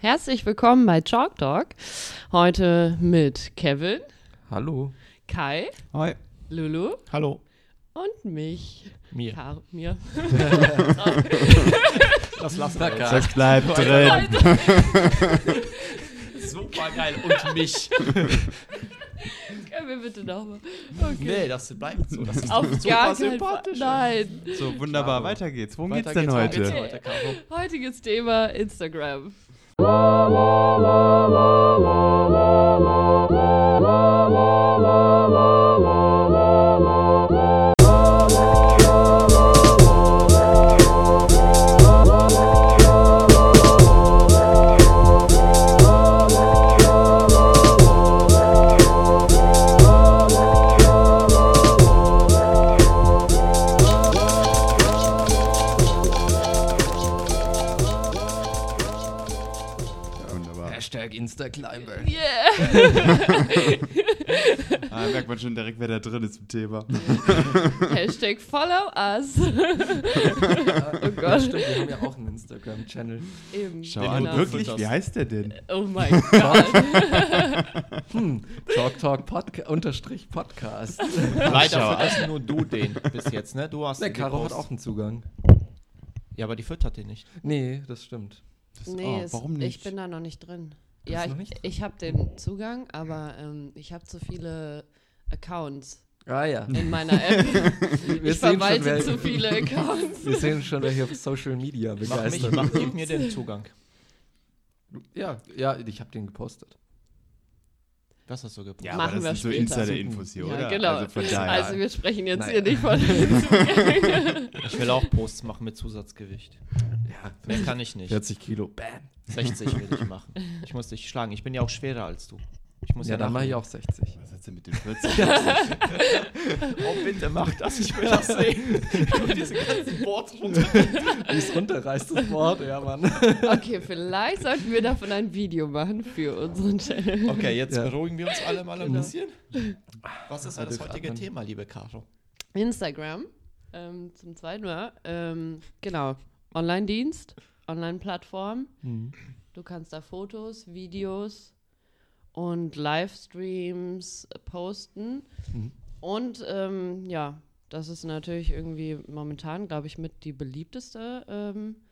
Herzlich willkommen bei Chalk Talk. Heute mit Kevin. Hallo. Kai. Hi. Lulu. Hallo. Und mich. Mir. Mir. Das lassen wir Das jetzt. bleibt drin. Super geil. Und mich. Können wir bitte nochmal? Okay. Nee, das bleibt so. Das ist Auf super gar keinen Fall. sympathisch. Nein. So, wunderbar, Klaro. weiter geht's. Worum Weiter geht's denn geht's, heute? heute, Caro? Heutiges Thema Instagram. Wunderbar. Hashtag Instaclimber. Yeah. Merkt man schon direkt, wer da drin ist im Thema. Hashtag follow us. Oh Gott. Stimmt, wir haben ja auch einen Instagram-Channel. Eben. Schau Genau. an, du wirklich? futterst. Wie heißt der denn? Oh mein Gott. Chalk Talk Unterstrich Podcast. Leider Schau fütterst nur du den bis jetzt, ne? Du hast Der den Caro hat gepostet. auch einen Zugang. Ja, aber die füttert den nicht. Nee, das stimmt. Nee, warum nicht? ich bin da noch nicht drin. Bist Ja, du noch nicht drin? ich habe den Zugang, aber ich habe zu viele Accounts Ah ja. in meiner App. Wir Ich sehen verwalte wer- zu viele Accounts. Wir sehen schon, wer hier auf Social Media begeistert Gib mir den Zugang. Ja, ich habe den gepostet. Was hast du gepostet? Ja, Machen aber wir das sind so später. Insider-Infos hier, Ja, oder? genau. Also von daher. Also wir sprechen jetzt Nein. hier nicht von den Zugängen. Ich will auch Posts machen mit Zusatzgewicht. Ja, Mehr kann ich nicht. 40 Kilo. Bam. 60 will ich machen. Ich muss dich schlagen. Ich bin ja auch schwerer als du. Ich muss Ja, dann mache ich nachlegen. auch 60. Was hat's denn mit den 40? Oh, bitte mach das. Ich will das sehen. Und diese ganzen Boards runter. Wie es runterreißt, das Wort, ja, Mann. Okay, vielleicht sollten wir davon ein Video machen für unseren Channel. Okay, jetzt Ja. beruhigen wir uns alle mal ein Mhm. bisschen. Was ist Also das heutige atmen. Thema, liebe Caro? Instagram, zum zweiten Mal. Genau, Online-Dienst, Online-Plattform. Du kannst da Fotos, Videos und Livestreams posten. Mhm. Und ja, das ist natürlich irgendwie momentan, glaube ich, mit die beliebteste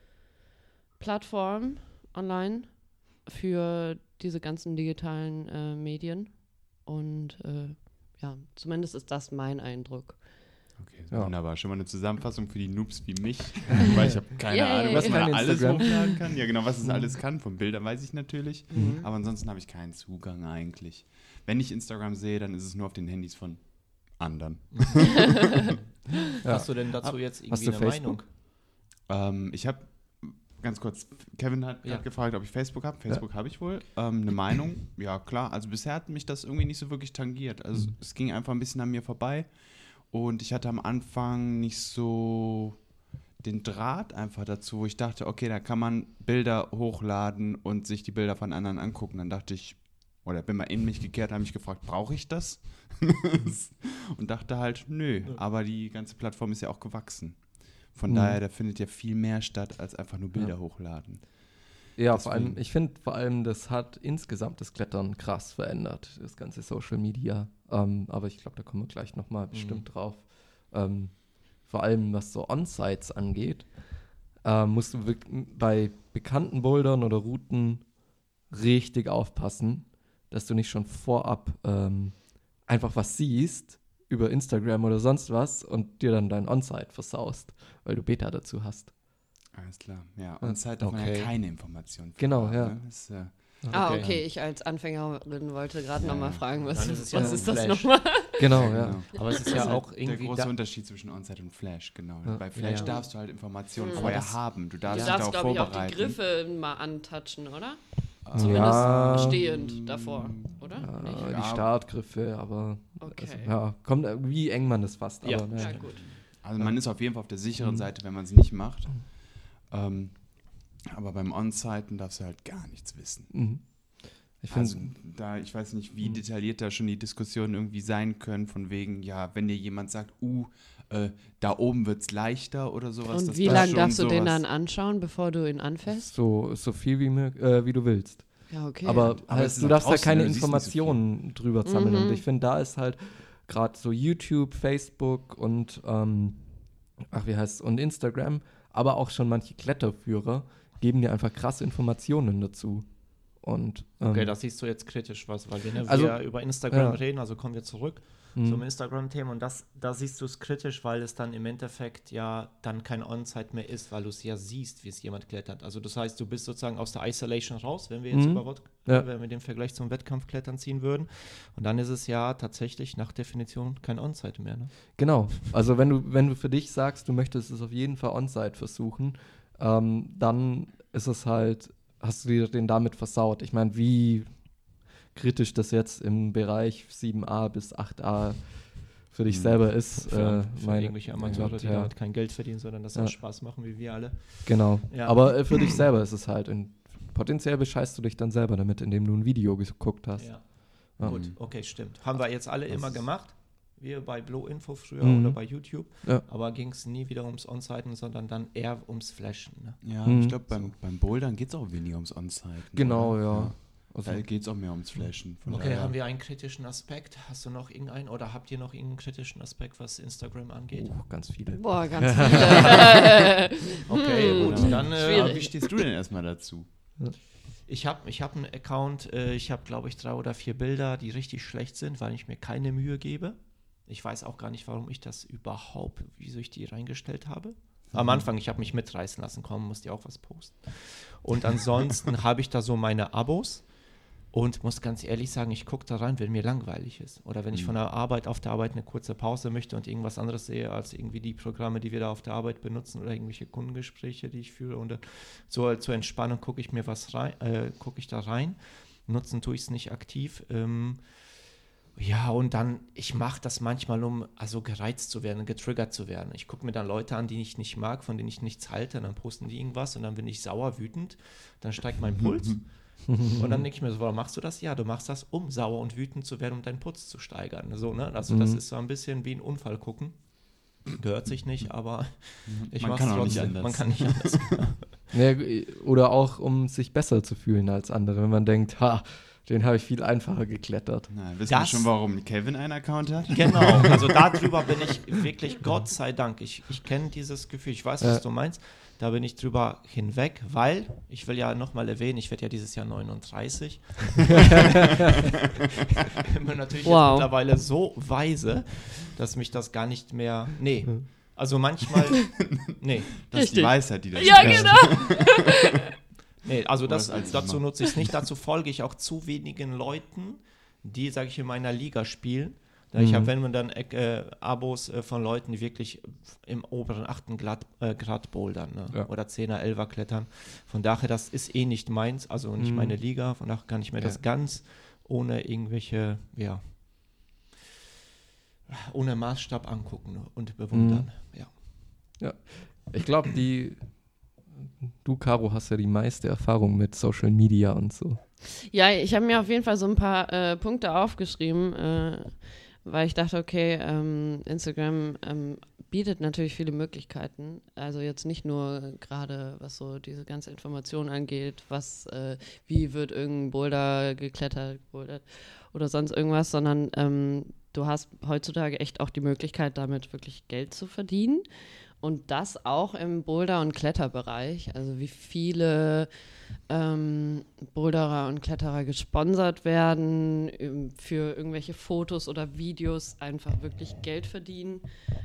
Plattform online für diese ganzen digitalen Medien. Und ja, zumindest ist das mein Eindruck. Okay, Ja. wunderbar. Schon mal eine Zusammenfassung für die Noobs wie mich. Weil ich habe keine Yay. Ahnung, was Was man kann da alles Instagram? hochladen kann. Ja, genau, was es alles kann. Von Bildern weiß ich natürlich. Mhm. Aber ansonsten habe ich keinen Zugang eigentlich. Wenn ich Instagram sehe, dann ist es nur auf den Handys von anderen. Ja. Hast du denn dazu jetzt Hast irgendwie du eine Facebook? Meinung? Ich habe, ganz kurz, Kevin hat Ja. gefragt, ob ich Facebook habe. Facebook habe ich wohl. Eine Meinung, ja klar. Also bisher hat mich das irgendwie nicht so wirklich tangiert. Also es ging einfach ein bisschen an mir vorbei. Und ich hatte am Anfang nicht so den Draht einfach dazu, wo ich dachte, okay, da kann man Bilder hochladen und sich die Bilder von anderen angucken. Dann dachte ich, oder bin mal in mich gekehrt, habe mich gefragt, brauche ich das? Und dachte halt, nö. Aber die ganze Plattform ist ja auch gewachsen. Von daher, da findet ja viel mehr statt, als einfach nur Bilder hochladen. Ja, Deswegen. ich finde vor allem, das hat insgesamt das Klettern krass verändert, das ganze Social Media. Aber ich glaube, da kommen wir gleich nochmal bestimmt drauf. Vor allem, was so On-Sites angeht, musst du bei bekannten Bouldern oder Routen richtig aufpassen, dass du nicht schon vorab einfach was siehst über Instagram oder sonst was und dir dann dein On-Site versaust, weil du Beta dazu hast. Alles klar. Ja, und Zeit darf man Okay. ja keine Informationen. Genau, haben, ja. Ne? Das, Ah, Okay, okay, ich als Anfängerin wollte gerade Ja, nochmal ja. fragen, was Dann ist es ja was nur ist das Flash. nochmal? Genau, genau. ja. Aber es ist Das ja ist auch halt irgendwie der große da, Unterschied zwischen On-Site und Flash, genau. Ja. Bei Flash Ja. darfst du halt Informationen Mhm. vorher Aber das- haben. Du Du darfst dich darfst, darauf glaube ich, auch die vorbereiten. Griffe mal antatschen, oder? Ah. Zumindest Ja. stehend davor, oder? Nicht? Die Ja. Startgriffe, aber Okay. also, ja, kommt wie eng man das fasst. Ja. Aber, Ja, gut. Also man ist auf jeden Fall auf der sicheren Seite, wenn man es nicht macht. Aber beim On-Siten darfst du halt gar nichts wissen. Mhm. Ich Also finde, ich weiß nicht, wie detailliert da schon die Diskussionen irgendwie sein können, von wegen, ja, wenn dir jemand sagt, da oben wird's leichter oder sowas. Und dass wie das lange schon darfst du den sowas- dann anschauen, bevor du ihn anfährst? so viel wie du willst. Ja, okay. Aber aber es ist du darfst halt halt keine draußen, du siehst nicht so viel. Informationen drüber sammeln. Mhm. Und ich finde, da ist halt gerade so YouTube, Facebook und und Instagram, aber auch schon manche Kletterführer geben dir einfach krasse Informationen dazu. Und Okay, das siehst du jetzt kritisch, weil wenn Also, wir über Instagram ja. reden, also kommen wir zurück Mhm. zum Instagram-Thema und da siehst du es kritisch, weil es dann im Endeffekt ja dann kein On-Site mehr ist, weil du es ja siehst, wie es jemand klettert. Also das heißt, du bist sozusagen aus der Isolation raus, wenn wir jetzt wenn wir den Vergleich zum Wettkampfklettern ziehen würden. Und dann ist es ja tatsächlich nach Definition kein On-Site mehr. Ne? Genau. Also wenn du für dich sagst, du möchtest es auf jeden Fall on-site versuchen, dann ist es halt, hast du dir den damit versaut. Ich meine, wie kritisch das jetzt im Bereich 7a bis 8a für dich selber ist. Für mein irgendwelche Amateure, Gott, die ja. damit kein Geld verdienen, sondern das auch Spaß machen, wie wir alle. Genau. Ja. Aber für dich selber ist es halt. Potenziell bescheißt du dich dann selber damit, indem du ein Video geguckt hast. Ja. Ja. Gut, okay, stimmt. Haben wir jetzt alle immer gemacht. Wir bei Blow Info früher Mhm. oder bei YouTube. Ja. Aber ging es nie wieder ums On-Siten, sondern dann eher ums Flashen. Ne? Ja, Mhm. ich glaube, beim Bouldern geht es auch weniger ums On-Site. Genau, oder? ja. Also, Da geht es auch mehr ums Flashen. Von Okay, daher- haben wir einen kritischen Aspekt? Hast du noch irgendeinen oder habt ihr noch irgendeinen kritischen Aspekt, was Instagram angeht? ganz viele. Boah, ganz viele. Okay, gut, dann Schwierig. Aber wie stehst du denn erstmal dazu? ich hab einen Account, ich habe glaube ich 3 oder 4 Bilder, die richtig schlecht sind, weil ich mir keine Mühe gebe. Ich weiß auch gar nicht, warum ich das überhaupt, wieso ich die reingestellt habe. Am Anfang, ich habe mich mitreißen lassen, komm, musst ihr auch was posten. Und ansonsten habe ich da so meine Abos und muss ganz ehrlich sagen, ich gucke da rein, wenn mir langweilig ist. Oder wenn ich von der Arbeit auf der Arbeit eine kurze Pause möchte und irgendwas anderes sehe, als irgendwie die Programme, die wir da auf der Arbeit benutzen oder irgendwelche Kundengespräche, die ich führe. Und so zur Entspannung gucke ich mir gucke ich da rein. Nutzen tue ich es nicht aktiv. Ja, und dann, ich mache das manchmal, um also gereizt zu werden, getriggert zu werden. Ich gucke mir dann Leute an, die ich nicht mag, von denen ich nichts halte, dann posten die irgendwas und dann bin ich sauer, wütend, dann steigt mein Puls. Und dann denke ich mir so, warum machst du das? Ja, du machst das, um sauer und wütend zu werden, um deinen Puls zu steigern. So, ne? Also das ist so ein bisschen wie ein Unfall gucken. Gehört sich nicht, aber ich Man mach's kann auch nicht trotzdem. anders. Man kann nicht anders. Ja, oder auch, um sich besser zu fühlen als andere, wenn man denkt, den habe ich viel einfacher geklettert. Na, wissen wir Das- schon, warum Kevin einen Account hat? Genau, also darüber bin ich wirklich, Gott sei Dank, ich kenne dieses Gefühl, ich weiß, was du meinst, da bin ich drüber hinweg, weil, ich will ja nochmal erwähnen, ich werde ja dieses Jahr 39. Ich bin natürlich jetzt mittlerweile so weise, dass mich das gar nicht mehr, also manchmal, Das ist die Weisheit, die das Ja, genau. Nee, also das als dazu immer. nutze ich es nicht. Dazu folge ich auch zu wenigen Leuten, die, sage ich, in meiner Liga spielen. Da ich habe, wenn man dann Abos von Leuten, die wirklich im oberen 8. Grad bouldern, ne? Ja. Oder 10er, 11er klettern. Von daher, das ist eh nicht meins, also nicht meine Liga. Von daher kann ich mir das ganz ohne irgendwelche, ohne Maßstab angucken und bewundern. Ja. Ich glaube, du, Caro, hast ja die meiste Erfahrung mit Social Media und so. Ja, ich habe mir auf jeden Fall so ein paar Punkte aufgeschrieben, weil ich dachte, okay, Instagram bietet natürlich viele Möglichkeiten. Also jetzt nicht nur gerade, was so diese ganze Information angeht, wie wird irgendein Boulder geklettert oder sonst irgendwas, sondern du hast heutzutage echt auch die Möglichkeit, damit wirklich Geld zu verdienen. Und das auch im Boulder- und Kletterbereich. Also wie viele Boulderer und Kletterer gesponsert werden, für irgendwelche Fotos oder Videos einfach wirklich Geld verdienen.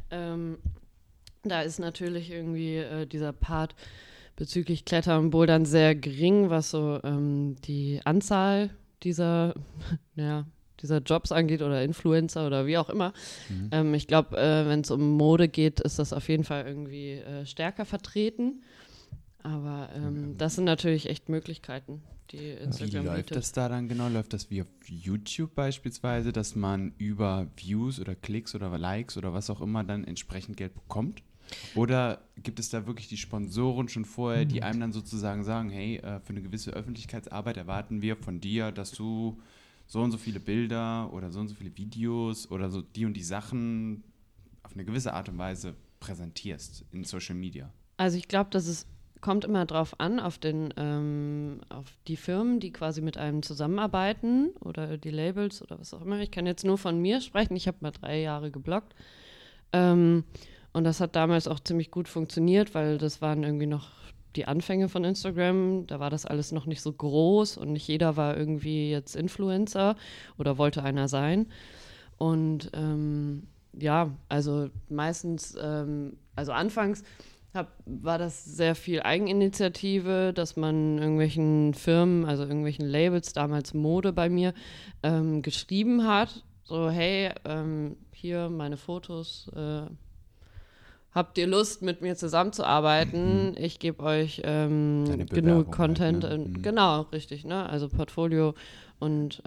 Da ist natürlich irgendwie dieser Part bezüglich Klettern und Bouldern sehr gering, was so die Anzahl dieser Jobs angeht oder Influencer oder wie auch immer. Ich glaube, wenn es um Mode geht, ist das auf jeden Fall irgendwie stärker vertreten. Aber das sind natürlich echt Möglichkeiten, die Wie Instagram läuft bietet. das da dann genau? Läuft das wie auf YouTube beispielsweise, dass man über Views oder Klicks oder Likes oder was auch immer dann entsprechend Geld bekommt? Oder gibt es da wirklich die Sponsoren schon vorher, die einem dann sozusagen sagen, hey, für eine gewisse Öffentlichkeitsarbeit erwarten wir von dir, dass du so und so viele Bilder oder so und so viele Videos oder so die und die Sachen auf eine gewisse Art und Weise präsentierst in Social Media? Also ich glaube, kommt immer drauf an, auf die Firmen, die quasi mit einem zusammenarbeiten oder die Labels oder was auch immer. Ich kann jetzt nur von mir sprechen. Ich habe mal 3 Jahre gebloggt. Und das hat damals auch ziemlich gut funktioniert, weil das waren irgendwie noch die Anfänge von Instagram. Da war das alles noch nicht so groß und nicht jeder war irgendwie jetzt Influencer oder wollte einer sein. Und ja, also meistens, also anfangs war das sehr viel Eigeninitiative, dass man irgendwelchen Firmen, also irgendwelchen Labels, damals Mode bei mir, geschrieben hat. So, hey, hier meine Fotos, habt ihr Lust, mit mir zusammenzuarbeiten? Ich gebe euch genug Content. Halt, ne? Genau, richtig, ne? Also Portfolio. Und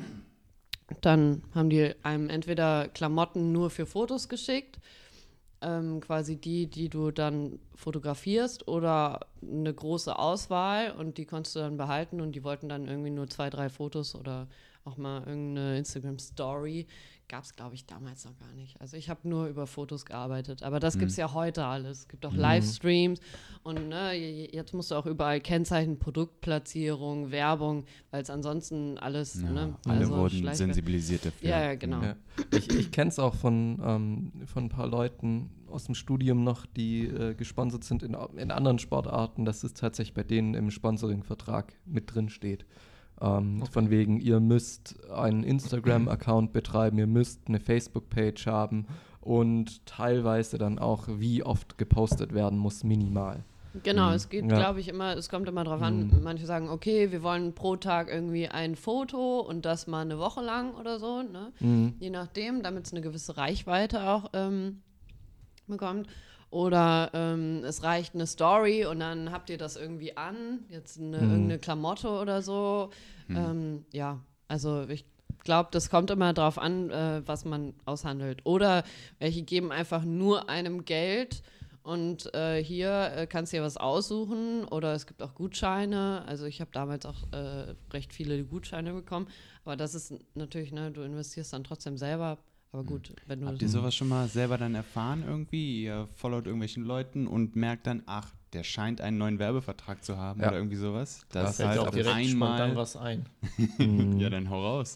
dann haben die einem entweder Klamotten nur für Fotos geschickt, quasi die du dann fotografierst, oder eine große Auswahl und die konntest du dann behalten und die wollten dann irgendwie nur 2, 3 Fotos oder auch mal irgendeine Instagram-Story. Gab es, glaube ich, damals noch gar nicht. Also ich habe nur über Fotos gearbeitet, aber das gibt es ja heute alles. Es gibt auch Livestreams und ne, jetzt musst du auch überall kennzeichnen, Produktplatzierung, Werbung, weil es ansonsten alles, Ja, ne, alle also wurden sensibilisiert dafür. Ja, genau. Ja. Ich kenne es auch von ein paar Leuten aus dem Studium noch, die gesponsert sind in anderen Sportarten, dass es tatsächlich bei denen im Sponsoring-Vertrag mit drin steht. Von wegen, ihr müsst einen Instagram-Account betreiben, ihr müsst eine Facebook-Page haben und teilweise dann auch, wie oft gepostet werden muss, minimal. Genau, es geht, glaube ich, es kommt immer drauf an, manche sagen, okay, wir wollen pro Tag irgendwie ein Foto und das mal eine Woche lang oder so, ne? Je nachdem, damit es eine gewisse Reichweite auch bekommt. Oder es reicht eine Story und dann habt ihr das irgendwie an, jetzt irgendeine Klamotte oder so. Ja, also ich glaube, das kommt immer drauf an, was man aushandelt. Oder welche geben einfach nur einem Geld und hier kannst du dir was aussuchen. Oder es gibt auch Gutscheine. Also ich habe damals auch recht viele Gutscheine bekommen. Aber das ist natürlich, ne, du investierst dann trotzdem selber. Aber gut, wenn du... Habt ihr sowas schon mal selber dann erfahren irgendwie? Ihr followt irgendwelchen Leuten und merkt dann, ach, der scheint einen neuen Werbevertrag zu haben oder irgendwie sowas. Das fällt heißt auch auf direkt einmal... spontan was ein. Ja, dann hau raus.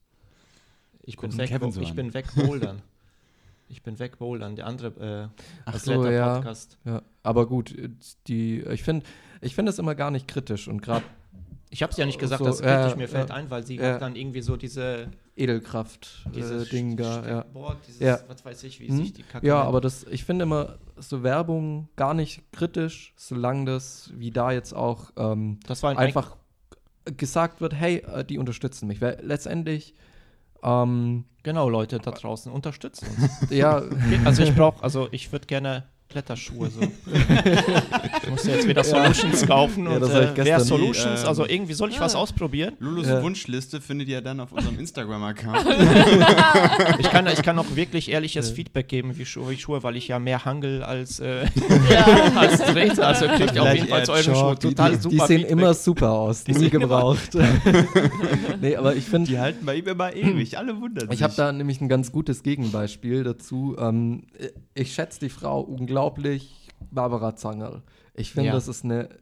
Ich bin Kevin weg bouldern. Ich bin weg bouldern. Der andere Athleter-Podcast. Ja. Aber gut, ich finde es immer gar nicht kritisch und gerade... Ich habe es ja nicht gesagt, dass es kritisch mir fällt ein, weil sie hat dann irgendwie so diese Edelkraft-Ding da, ja. Was weiß ich, wie sich die Kacke Ja, nennt. aber ich finde immer so Werbung gar nicht kritisch, solange das, wie da jetzt auch, das war einfach gesagt wird, hey, die unterstützen mich. Weil letztendlich, genau, Leute da draußen unterstützen uns. ja. Also ich würde gerne Kletterschuhe so. Ich muss jetzt wieder Solutions kaufen und wer Solutions, also irgendwie soll ich was ausprobieren. Lulus Wunschliste findet ihr dann auf unserem Instagram-Account. Ich kann auch wirklich ehrliches Feedback geben, wie Schuhe, weil ich ja mehr hangel als trete. Also kriegt ihr auf jeden Fall zu euren Schuhen total super Die sehen Feedback. immer super aus, nie gebraucht. Nee, aber ich finde... Die halten bei ihm immer ewig, alle wundern sich. Ich habe da nämlich ein ganz gutes Gegenbeispiel dazu. Ich schätze die Frau unglaublich, Barbara Zangerl. Ich finde, das ist einer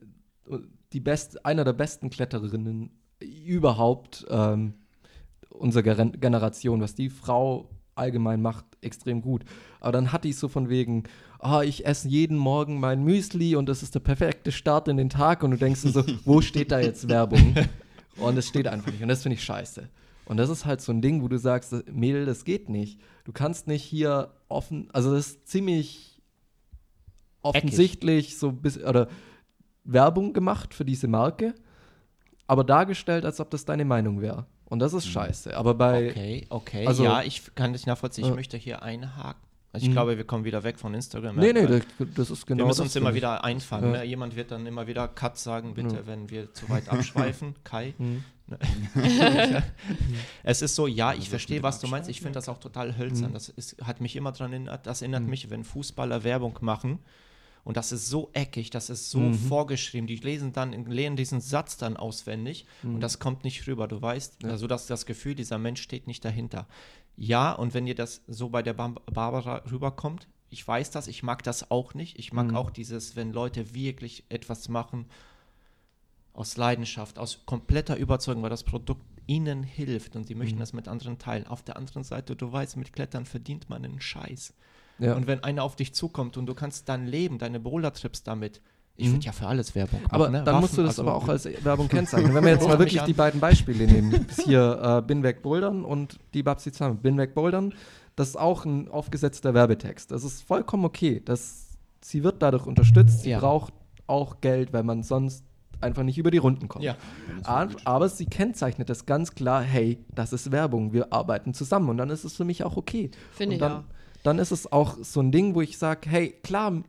der besten Klettererinnen überhaupt unserer Generation, was die Frau allgemein macht, extrem gut. Aber dann hat die so von wegen, ich esse jeden Morgen mein Müsli und das ist der perfekte Start in den Tag und du denkst so, wo steht da jetzt Werbung? Und es steht einfach nicht und das finde ich scheiße. Und das ist halt so ein Ding, wo du sagst, Mädel, das geht nicht. Du kannst nicht hier offen, also das ist ziemlich offensichtlich so ein bisschen, oder Werbung gemacht für diese Marke, aber dargestellt, als ob das deine Meinung wäre. Und das ist scheiße. Aber bei... Okay. Also, ja, ich kann das nachvollziehen. Ich möchte hier einhaken. Also ich glaube, wir kommen wieder weg von Instagram. Nee, das ist genau wir müssen das uns immer wieder einfangen. Ne? Jemand wird dann immer wieder Cut sagen, bitte, wenn wir zu weit abschweifen. Kai, Es ist so, ja, ich verstehe, was du meinst. Ich finde das auch total hölzern. Hat mich immer daran erinnert, das erinnert mich, wenn Fußballer Werbung machen. Und das ist so eckig, das ist so vorgeschrieben. Die lesen diesen Satz dann auswendig und das kommt nicht rüber. Du weißt, also das Gefühl, dieser Mensch steht nicht dahinter. Ja, und wenn dir das so bei der Barbara rüberkommt, ich weiß das, ich mag das auch nicht. Ich mag auch dieses, wenn Leute wirklich etwas machen aus Leidenschaft, aus kompletter Überzeugung, weil das Produkt ihnen hilft und sie möchten das mit anderen teilen. Auf der anderen Seite, du weißt, mit Klettern verdient man einen Scheiß. Ja. Und wenn einer auf dich zukommt und du kannst dann leben, deine Boulder-Trips damit, ich würde ja für alles Werbung machen. Aber dann musst du das aber auch als Werbung kennzeichnen. Wenn wir jetzt mal wirklich die beiden Beispiele nehmen, hier Bin weg Bouldern und die Babsi zusammen. Bin weg Bouldern, das ist auch ein aufgesetzter Werbetext. Das ist vollkommen okay. Sie wird dadurch unterstützt, sie braucht auch Geld, weil man sonst einfach nicht über die Runden kommt. Ja. Aber sie kennzeichnet das ganz klar, hey, das ist Werbung, wir arbeiten zusammen und dann ist es für mich auch okay. Finde ich auch. Dann ist es auch so ein Ding, wo ich sage, hey, klar,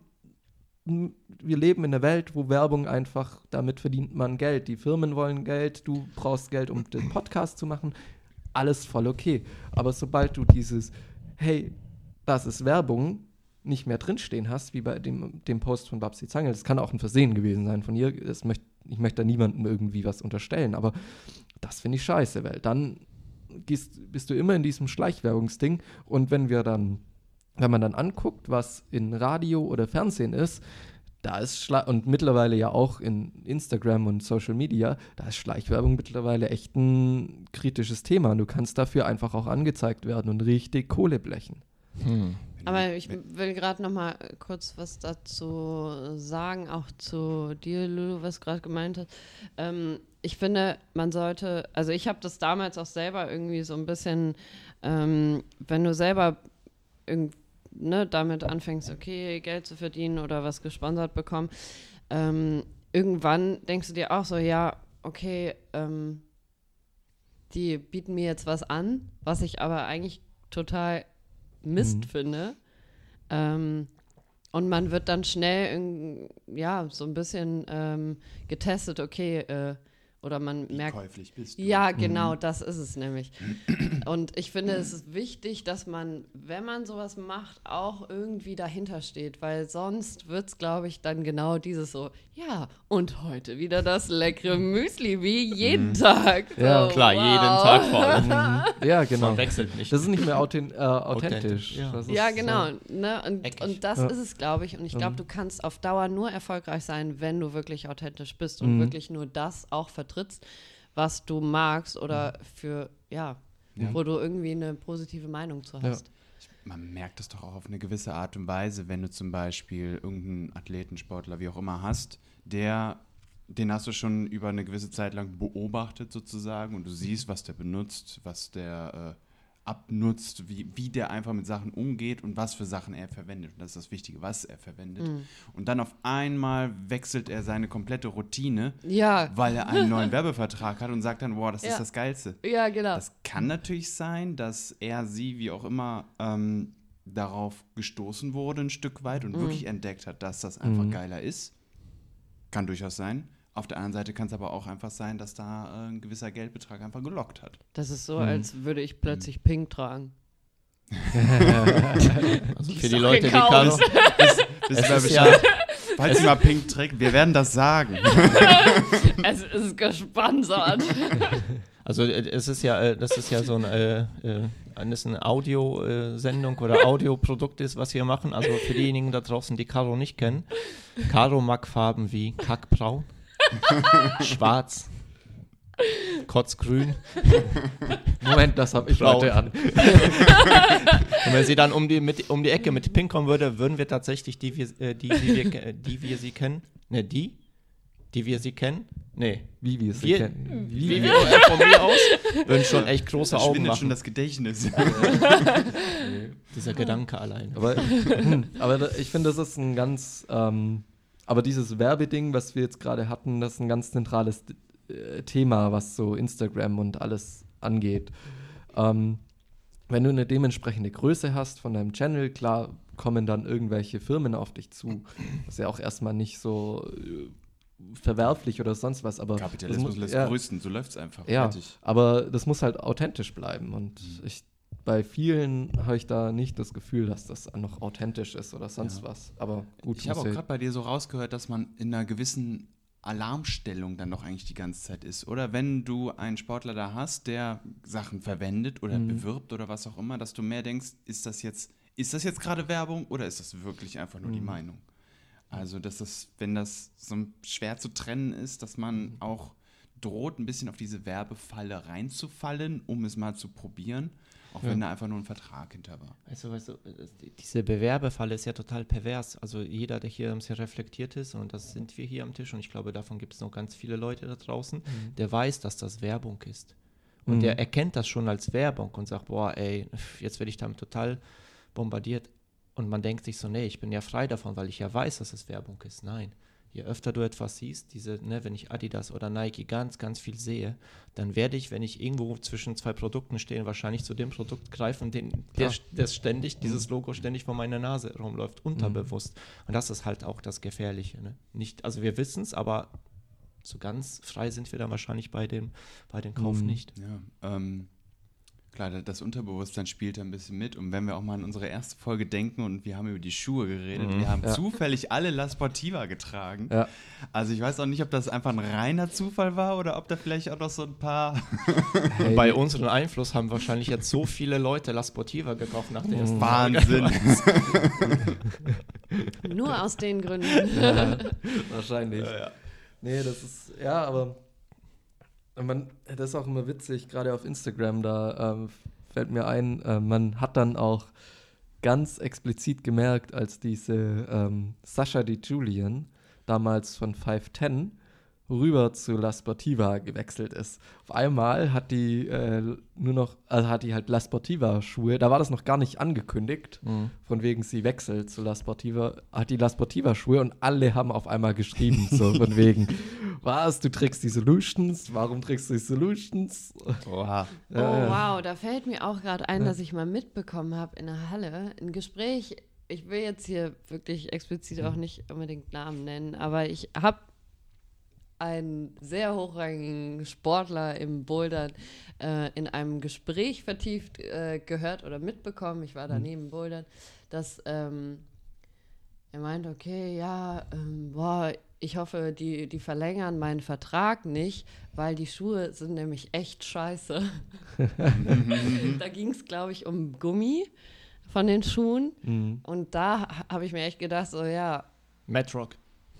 wir leben in einer Welt, wo Werbung einfach, damit verdient man Geld. Die Firmen wollen Geld, du brauchst Geld, um den Podcast zu machen. Alles voll okay. Aber sobald du dieses, hey, das ist Werbung, nicht mehr drinstehen hast, wie bei dem Post von Babsi Zangel, das kann auch ein Versehen gewesen sein von ihr, ich möchte da niemandem irgendwie was unterstellen, aber das finde ich scheiße, weil dann bist du immer in diesem Schleichwerbungsding und wenn man dann anguckt, was in Radio oder Fernsehen ist, da ist und mittlerweile ja auch in Instagram und Social Media, da ist Schleichwerbung mittlerweile echt ein kritisches Thema und du kannst dafür einfach auch angezeigt werden und richtig Kohle blechen. Aber ich will gerade noch mal kurz was dazu sagen, auch zu dir, Lulu, was gerade gemeint hast. Ich finde, man sollte, also ich habe das damals auch selber irgendwie so ein bisschen, wenn du selber damit anfängst, okay, Geld zu verdienen oder was gesponsert bekommen, irgendwann denkst du dir auch so, ja, okay, die bieten mir jetzt was an, was ich aber eigentlich total Mist finde. Und man wird dann schnell so ein bisschen getestet, okay, oder man merkt. Wie käuflich bist du? Ja, genau, das ist es nämlich. Und ich finde, es ist wichtig, dass man, wenn man sowas macht, auch irgendwie dahinter steht, weil sonst wird es, glaube ich, dann genau dieses so, ja, und heute wieder das leckere Müsli, wie jeden Tag. So, ja, klar, jeden Tag vor allem. Ja, genau. Man wechselt nicht. Das ist nicht mehr authentisch. Ja, ja genau. Ne? Und das ist es, glaube ich. Und ich glaube, du kannst auf Dauer nur erfolgreich sein, wenn du wirklich authentisch bist und wirklich nur das auch vertrittst, was du magst oder wo du irgendwie eine positive Meinung zu hast. Ja. Man merkt das doch auch auf eine gewisse Art und Weise, wenn du zum Beispiel irgendeinen Athleten, Sportler, wie auch immer hast, den hast du schon über eine gewisse Zeit lang beobachtet sozusagen und du siehst, was der benutzt, was der abnutzt, wie der einfach mit Sachen umgeht und was für Sachen er verwendet. Und das ist das Wichtige, was er verwendet. Und dann auf einmal wechselt er seine komplette Routine, weil er einen neuen Werbevertrag hat und sagt dann, wow, das ist das Geilste. Ja, genau. Das kann natürlich sein, dass er, sie, wie auch immer, darauf gestoßen wurde ein Stück weit und wirklich entdeckt hat, dass das einfach geiler ist. Kann durchaus sein. Auf der anderen Seite kann es aber auch einfach sein, dass da ein gewisser Geldbetrag einfach gelockt hat. Das ist so, als würde ich plötzlich Pink tragen. Also für die Leute, die Caro... Falls sie mal Pink trägt, wir werden das sagen. Es ist gesponsert. Also das ist ja so eine Audiosendung oder Audioprodukt ist, was wir machen. Also für diejenigen da draußen, die Caro nicht kennen. Caro mag Farben wie Kackbraun, Schwarz, Kotzgrün. Moment, das habe ich heute an. Und wenn sie dann um die Ecke mit Pink kommen würde, würden wir tatsächlich die wir sie kennen. Ne, die wir sie kennen. Nee. Wie wir sie kennen. Wie wir von mir aus. Würden schon echt große Augen machen. Schon das Gedächtnis. Dieser Gedanke allein. Aber ich finde, das ist ein ganz... aber dieses Werbeding, was wir jetzt gerade hatten, das ist ein ganz zentrales Thema, was so Instagram und alles angeht. Wenn du eine dementsprechende Größe hast von deinem Channel, klar kommen dann irgendwelche Firmen auf dich zu, was ja auch erstmal nicht so verwerflich oder sonst was, aber Kapitalismus lässt grüßen, so läuft es einfach. Ja, fertig. aber das muss halt authentisch bleiben und bei vielen habe ich da nicht das Gefühl, dass das noch authentisch ist oder sonst was. Aber gut. Ich habe auch gerade bei dir so rausgehört, dass man in einer gewissen Alarmstellung dann doch eigentlich die ganze Zeit ist. Oder wenn du einen Sportler da hast, der Sachen verwendet oder bewirbt oder was auch immer, dass du mehr denkst, ist das jetzt gerade Werbung oder ist das wirklich einfach nur die Meinung? Also, wenn das so schwer zu trennen ist, dass man auch droht, ein bisschen auf diese Werbefalle reinzufallen, um es mal zu probieren, auch wenn da einfach nur ein Vertrag hinter war. Weißt du, diese Bewerbefalle ist ja total pervers. Also jeder, der hier ein bisschen reflektiert ist, und das sind wir hier am Tisch, und ich glaube, davon gibt es noch ganz viele Leute da draußen, der weiß, dass das Werbung ist. Und der erkennt das schon als Werbung und sagt, boah, ey, jetzt werde ich damit total bombardiert. Und man denkt sich so, nee, ich bin ja frei davon, weil ich ja weiß, dass es Werbung ist. Nein. Je öfter du etwas siehst, wenn ich Adidas oder Nike ganz, ganz viel sehe, dann werde ich, wenn ich irgendwo zwischen zwei Produkten stehe, wahrscheinlich zu dem Produkt greifen, dieses Logo ständig vor meiner Nase rumläuft, unterbewusst. Und das ist halt auch das Gefährliche. Ne? Nicht, also wir wissen es, aber so ganz frei sind wir dann wahrscheinlich bei dem Kauf nicht. Ja, klar, das Unterbewusstsein spielt da ein bisschen mit. Und wenn wir auch mal an unsere erste Folge denken und wir haben über die Schuhe geredet, wir haben zufällig alle La Sportiva getragen. Ja. Also ich weiß auch nicht, ob das einfach ein reiner Zufall war oder ob da vielleicht auch noch so ein paar... Hey. Bei unserem Einfluss haben wahrscheinlich jetzt so viele Leute La Sportiva gekauft nach der ersten Wahnsinn. Nur aus den Gründen. Ja, wahrscheinlich. Ja. Nee, das ist... Ja, aber... das ist auch immer witzig, gerade auf Instagram, da fällt mir ein, man hat dann auch ganz explizit gemerkt, als diese Sasha Di Julian damals von 510 rüber zu La Sportiva gewechselt ist. Auf einmal hat die hat die halt La Sportiva Schuhe, da war das noch gar nicht angekündigt, von wegen sie wechselt zu La Sportiva, hat die La Sportiva Schuhe und alle haben auf einmal geschrieben, so von wegen, was, du trägst die Solutions, warum trägst du die Solutions? Oha. Wow, da fällt mir auch gerade ein, dass ich mal mitbekommen habe in der Halle, ein Gespräch, ich will jetzt hier wirklich explizit auch nicht unbedingt Namen nennen, aber ich habe einen sehr hochrangigen Sportler im Bouldern in einem Gespräch vertieft gehört oder mitbekommen, ich war daneben Bouldern, dass er meinte, okay, ja, ich hoffe, die verlängern meinen Vertrag nicht, weil die Schuhe sind nämlich echt scheiße. Da ging es, glaube ich, um Gummi von den Schuhen und da habe ich mir echt gedacht, so ja. Madrock.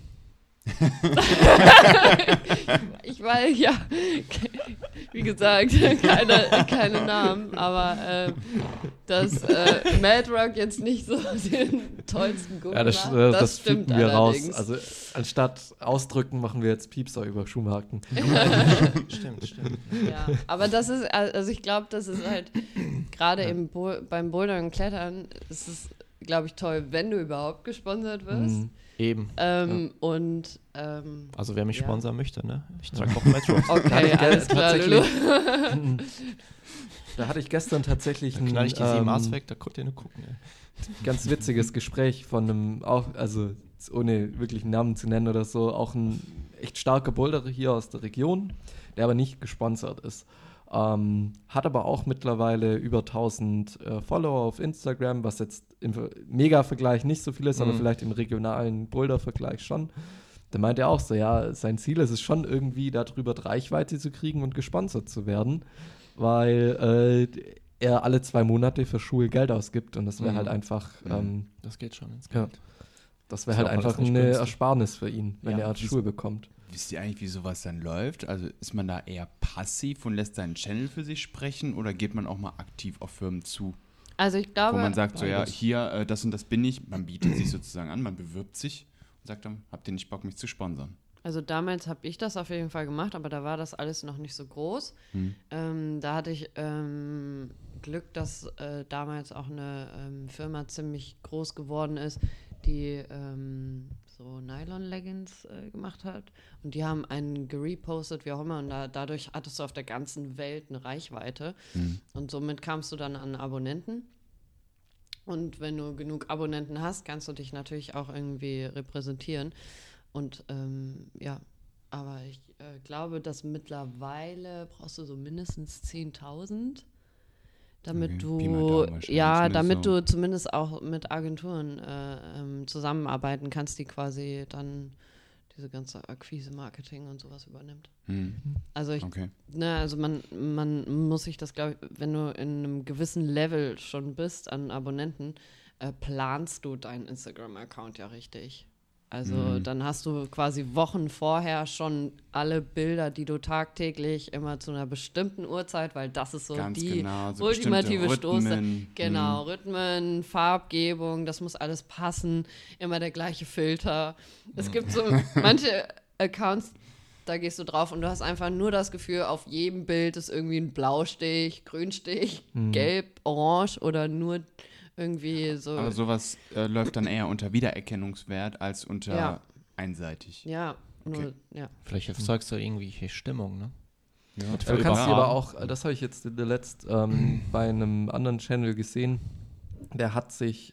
Ich weiß, ja, wie gesagt, keine Namen, aber dass Madrock jetzt nicht so den tollsten Gummi macht, das stimmt wir allerdings. raus. Also anstatt ausdrücken, machen wir jetzt Piepser über Schuhmarken. Stimmt. Ja, aber das ist, also ich glaube, das ist halt gerade beim Bouldern und Klettern ist es, glaube ich, toll, wenn du überhaupt gesponsert wirst. Eben. Also wer mich sponsern möchte, ne? Ich trage auch Madrock. Okay, alles klar, Lulu. Da hatte ich gestern tatsächlich ein knall ich die 7 weg, da könnt ihr nur gucken. Ey. Ganz witziges Gespräch von einem, auch, also ohne wirklich einen Namen zu nennen oder so, auch ein echt starker Boulderer hier aus der Region, der aber nicht gesponsert ist. Hat aber auch mittlerweile über 1000 Follower auf Instagram, was jetzt im Mega-Vergleich nicht so viel ist, aber vielleicht im regionalen Boulder-Vergleich schon. Da meint er auch so, ja, sein Ziel ist es schon irgendwie, darüber Reichweite zu kriegen und gesponsert zu werden, weil er alle 2 Monate für Schuhe Geld ausgibt und das wäre halt einfach... das geht schon ins Geld. Ja, das wäre halt einfach eine Ersparnis für ihn, wenn er Schuhe bekommt. Wisst ihr eigentlich, wie sowas dann läuft? Also ist man da eher passiv und lässt seinen Channel für sich sprechen oder geht man auch mal aktiv auf Firmen zu? Also ich glaube... Wo man sagt so, ja, hier, das und das bin ich. Man bietet sich sozusagen an, man bewirbt sich und sagt dann, habt ihr nicht Bock, mich zu sponsern? Also damals habe ich das auf jeden Fall gemacht, aber da war das alles noch nicht so groß. Da hatte ich Glück, dass damals auch eine Firma ziemlich groß geworden ist, die so Nylon-Leggings gemacht hat. Und die haben einen gerepostet, wie auch immer. Und dadurch hattest du auf der ganzen Welt eine Reichweite. Und somit kamst du dann an Abonnenten. Und wenn du genug Abonnenten hast, kannst du dich natürlich auch irgendwie repräsentieren. Und aber ich glaube, dass mittlerweile brauchst du so mindestens 10.000, damit Okay, du, Pi mal Daumen wahrscheinlich, ja, ne, damit so. du zumindest auch mit Agenturen zusammenarbeiten kannst, die quasi dann diese ganze Akquise, Marketing und sowas übernimmt. Also Okay. also man muss sich das, glaube ich, wenn du in einem gewissen Level schon bist an Abonnenten, planst du deinen Instagram-Account ja richtig. Also dann hast du quasi Wochen vorher schon alle Bilder, die du tagtäglich immer zu einer bestimmten Uhrzeit, weil das ist so Ganz die genau, so ultimative bestimmte Stoße. Rhythmen. Genau, Rhythmen, Farbgebung, das muss alles passen, immer der gleiche Filter. Es gibt so manche Accounts, da gehst du drauf und du hast einfach nur das Gefühl, auf jedem Bild ist irgendwie ein Blaustich, Grünstich, Gelb, Orange oder nur irgendwie so. Aber sowas läuft dann eher unter Wiedererkennungswert als unter Ja. einseitig. Ja, nur, Okay. ja. Vielleicht erzeugst du irgendwie Stimmung, ne? Ja. Du kannst dir Überragen. aber auch, das habe ich jetzt letzt bei einem anderen Channel gesehen, der hat sich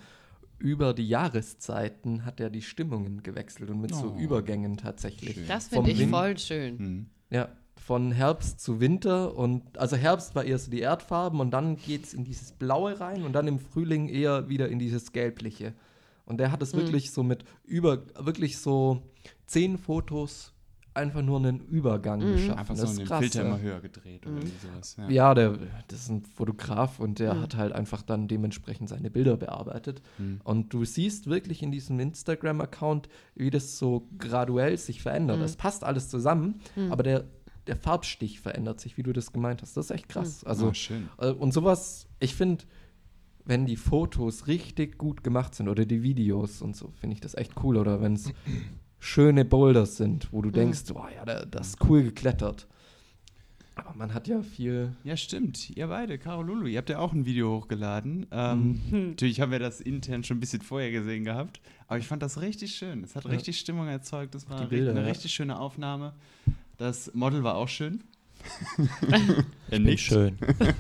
über die Jahreszeiten hat er die Stimmungen gewechselt und mit so Oh. Übergängen tatsächlich. Schön. Das Vom finde ich Wind- voll schön. Hm. Ja, von Herbst zu Winter und also Herbst war eher so die Erdfarben und dann geht es in dieses Blaue rein und dann im Frühling eher wieder in dieses Gelbliche. Und der hat es wirklich so wirklich so 10 Fotos einfach nur einen Übergang geschaffen. Einfach so Das ist den krass, Filter ja. immer höher gedreht oder sowas. Ja. Ja, das ist ein Fotograf und der hat halt einfach dann dementsprechend seine Bilder bearbeitet. Und du siehst wirklich in diesem Instagram-Account, wie das so graduell sich verändert. Es passt alles zusammen, aber der Farbstich verändert sich, wie du das gemeint hast. Das ist echt krass. Also, Oh, schön. und sowas, ich finde, wenn die Fotos richtig gut gemacht sind oder die Videos und so, finde ich das echt cool. Oder wenn es schöne Boulders sind, wo du denkst, oh ja, das ist cool geklettert. Aber man hat ja viel. Ja, stimmt. Ihr beide, Caro Lulu, ihr habt ja auch ein Video hochgeladen. Natürlich haben wir das intern schon ein bisschen vorher gesehen gehabt, aber ich fand das richtig schön. Es hat richtig Stimmung erzeugt. Das war Die Bilder, eine ja. richtig schöne Aufnahme. Das Model war auch schön. Nicht schön.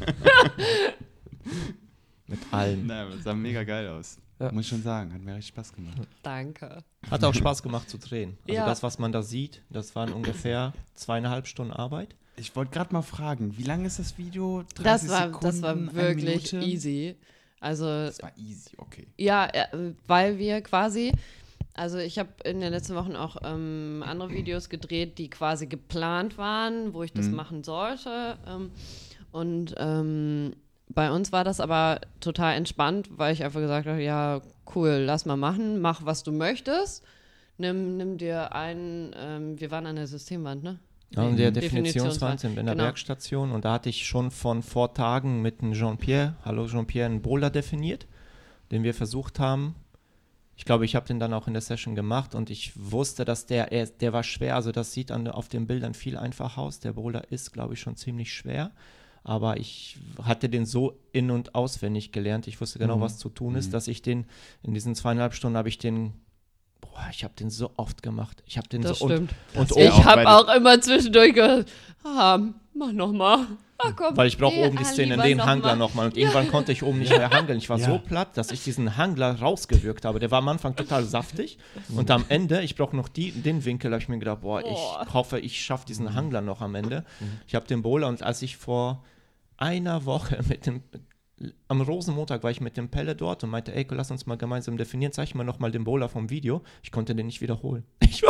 Mit allem. Nein, das sah mega geil aus. Ja. Muss ich schon sagen. Hat mir richtig Spaß gemacht. Danke. Hat auch Spaß gemacht zu drehen. Also Ja. das, was man da sieht, das waren ungefähr 2,5 Stunden Arbeit. Ich wollte gerade mal fragen, wie lang ist das Video? 30 Das war Sekunden, eine wirklich Minute? easy. Also, Das war easy, okay. ja, weil wir quasi, also ich habe in den letzten Wochen auch andere Videos gedreht, die quasi geplant waren, wo ich das machen sollte. Und bei uns war das aber total entspannt, weil ich einfach gesagt habe, ja, cool, lass mal machen, mach, was du möchtest. Nimm dir einen, wir waren an der Systemwand, ne? Ja, in der Definitionswand. Definitionswand in der Genau. Werkstation. Und da hatte ich schon vor Tagen mit dem Jean-Pierre, hallo Jean-Pierre, einen Boulder definiert, den wir versucht haben. Ich glaube, ich habe den dann auch in der Session gemacht und ich wusste, dass der war schwer. Also das sieht auf den Bildern viel einfacher aus. Der Boulder ist, glaube ich, schon ziemlich schwer. Aber ich hatte den so in- und auswendig gelernt. Ich wusste genau, was zu tun ist, dass ich den, in diesen 2,5 Stunden habe ich den, ich habe den so oft gemacht. Ich habe den Das so stimmt. und Das wär Ich auch habe bei auch immer zwischendurch gehört, mach nochmal. Ach komm, weil ich brauche nee, oben die Szene, lieber den noch Hangler mal. nochmal. Und irgendwann konnte ich oben nicht mehr hangeln. Ich war Ja. so platt, dass ich diesen Hangler rausgewürgt habe. Der war am Anfang total saftig. Und am Ende, ich brauche noch den Winkel, habe ich mir gedacht, ich hoffe, ich schaffe diesen Hangler noch am Ende. Ich habe den Bowler und als ich vor einer Woche am Rosenmontag war ich mit dem Pelle dort und meinte, ey, lass uns mal gemeinsam definieren, zeig mir nochmal den Bowler vom Video. Ich konnte den nicht wiederholen.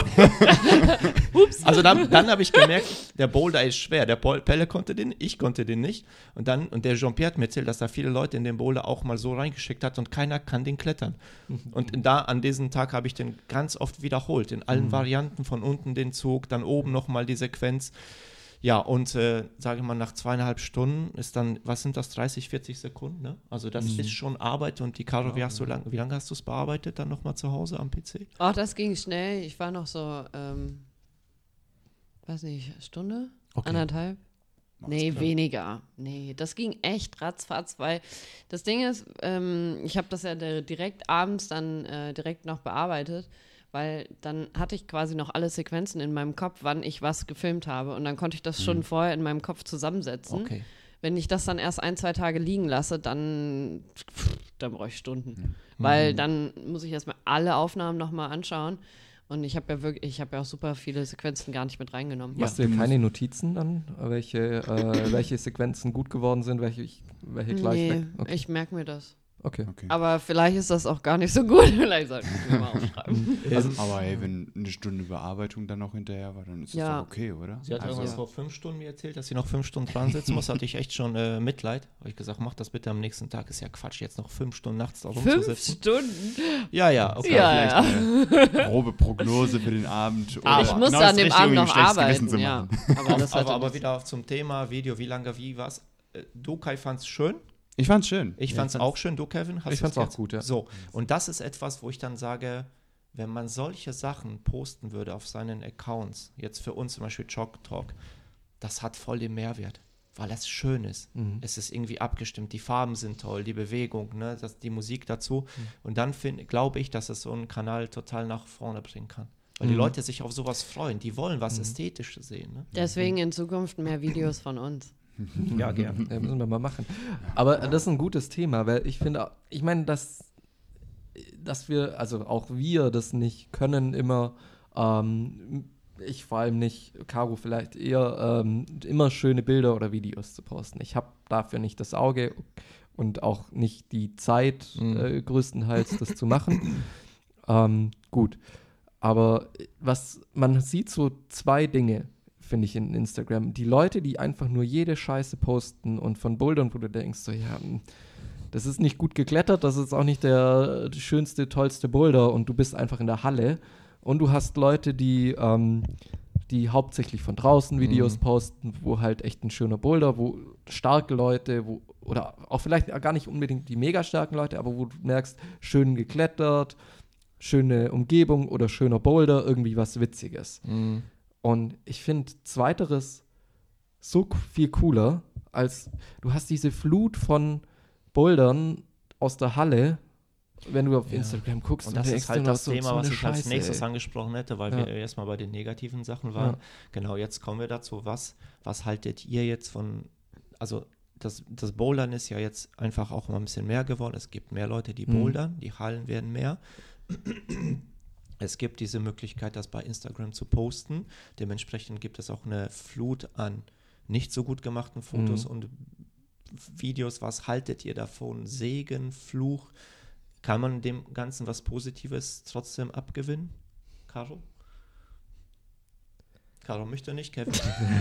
Also dann habe ich gemerkt, der Boulder ist schwer. Der Pelle konnte den, ich konnte den nicht. Und der Jean-Pierre hat mir erzählt, dass da viele Leute in den Boulder auch mal so reingeschickt hat und keiner kann den klettern. Und an diesem Tag habe ich den ganz oft wiederholt, in allen Varianten, von unten den Zug, dann oben nochmal die Sequenz. Ja, und sage ich mal, nach 2,5 Stunden ist dann, was sind das, 30, 40 Sekunden, ne? Also das ist schon Arbeit und die Caro, wie lange hast du es bearbeitet dann nochmal zu Hause am PC? Oh, das ging schnell. Ich war noch so, weiß nicht, Stunde? Okay. Anderthalb? Nee, weniger. Nee, das ging echt ratzfatz, weil das Ding ist, ich habe das ja direkt abends dann direkt noch bearbeitet, weil dann hatte ich quasi noch alle Sequenzen in meinem Kopf, wann ich was gefilmt habe und dann konnte ich das schon vorher in meinem Kopf zusammensetzen. Okay. Wenn ich das dann erst 1-2 Tage liegen lasse, dann brauche ich Stunden. Weil dann muss ich erstmal alle Aufnahmen nochmal anschauen Und ich habe ja auch super viele Sequenzen gar nicht mit reingenommen. Machst du dir keine Notizen an, welche Sequenzen gut geworden sind, welche gleich weg? Okay. Ich merke mir das. Okay. Aber vielleicht ist das auch gar nicht so gut. Vielleicht sollte ich mir mal aufschreiben. Aber hey, wenn eine Stunde Bearbeitung dann noch hinterher war, dann ist das doch okay, oder? Sie hat irgendwas vor 5 Stunden mir erzählt, dass sie noch 5 Stunden dran sitzen muss. Hatte ich echt schon Mitleid. Habe ich gesagt, mach das bitte am nächsten Tag. Ist ja Quatsch, jetzt noch 5 Stunden nachts da rumzusitzen. 5 Stunden? Ja, okay. Ja, Vielleicht eine grobe Prognose für den Abend. Aber ich musste an dem Abend noch arbeiten. Ja. Aber wieder zum Thema Video, wie lange, wie was. Du, Kai, fand's schön. Ich fand's schön. Ich fand's auch schön. Du, Kevin? Ich fand's auch gut, ja. So, und das ist etwas, wo ich dann sage, wenn man solche Sachen posten würde auf seinen Accounts, jetzt für uns zum Beispiel Chalk Talk, das hat voll den Mehrwert, weil es schön ist. Es ist irgendwie abgestimmt, die Farben sind toll, die Bewegung, ne, die Musik dazu. Und dann glaube ich, dass es so einen Kanal total nach vorne bringen kann. Weil die Leute sich auf sowas freuen. Die wollen was Ästhetisches sehen. Ne? Deswegen in Zukunft mehr Videos von uns. Ja, gerne. Ja, müssen wir mal machen. Aber das ist ein gutes Thema, weil ich finde, ich meine, dass wir, also auch wir das nicht können immer, ich vor allem nicht, Caro vielleicht eher, immer schöne Bilder oder Videos zu posten. Ich habe dafür nicht das Auge und auch nicht die Zeit, größtenteils das zu machen. Gut. Aber man sieht so 2 Dinge, finde ich, in Instagram. Die Leute, die einfach nur jede Scheiße posten und von Bouldern, wo du denkst, so, ja, das ist nicht gut geklettert, das ist auch nicht der schönste, tollste Boulder und du bist einfach in der Halle. Und du hast Leute, die hauptsächlich von draußen Videos posten, wo halt echt ein schöner Boulder, wo starke Leute, oder auch vielleicht gar nicht unbedingt die mega starken Leute, aber wo du merkst, schön geklettert, schöne Umgebung oder schöner Boulder, irgendwie was Witziges. Und ich finde zweiteres so viel cooler, als du hast diese Flut von Bouldern aus der Halle, wenn du auf Instagram guckst. Und das ist halt das Thema, was ich als nächstes Scheiße, angesprochen hätte, weil wir erstmal bei den negativen Sachen waren. Ja. Genau, jetzt kommen wir dazu. Was haltet ihr jetzt von, also das Bouldern ist ja jetzt einfach auch mal ein bisschen mehr geworden. Es gibt mehr Leute, die bouldern, die Hallen werden mehr. Es gibt diese Möglichkeit, das bei Instagram zu posten. Dementsprechend gibt es auch eine Flut an nicht so gut gemachten Fotos und Videos. Was haltet ihr davon? Segen, Fluch? Kann man dem Ganzen was Positives trotzdem abgewinnen? Caro? Caro möchte nicht, Kevin?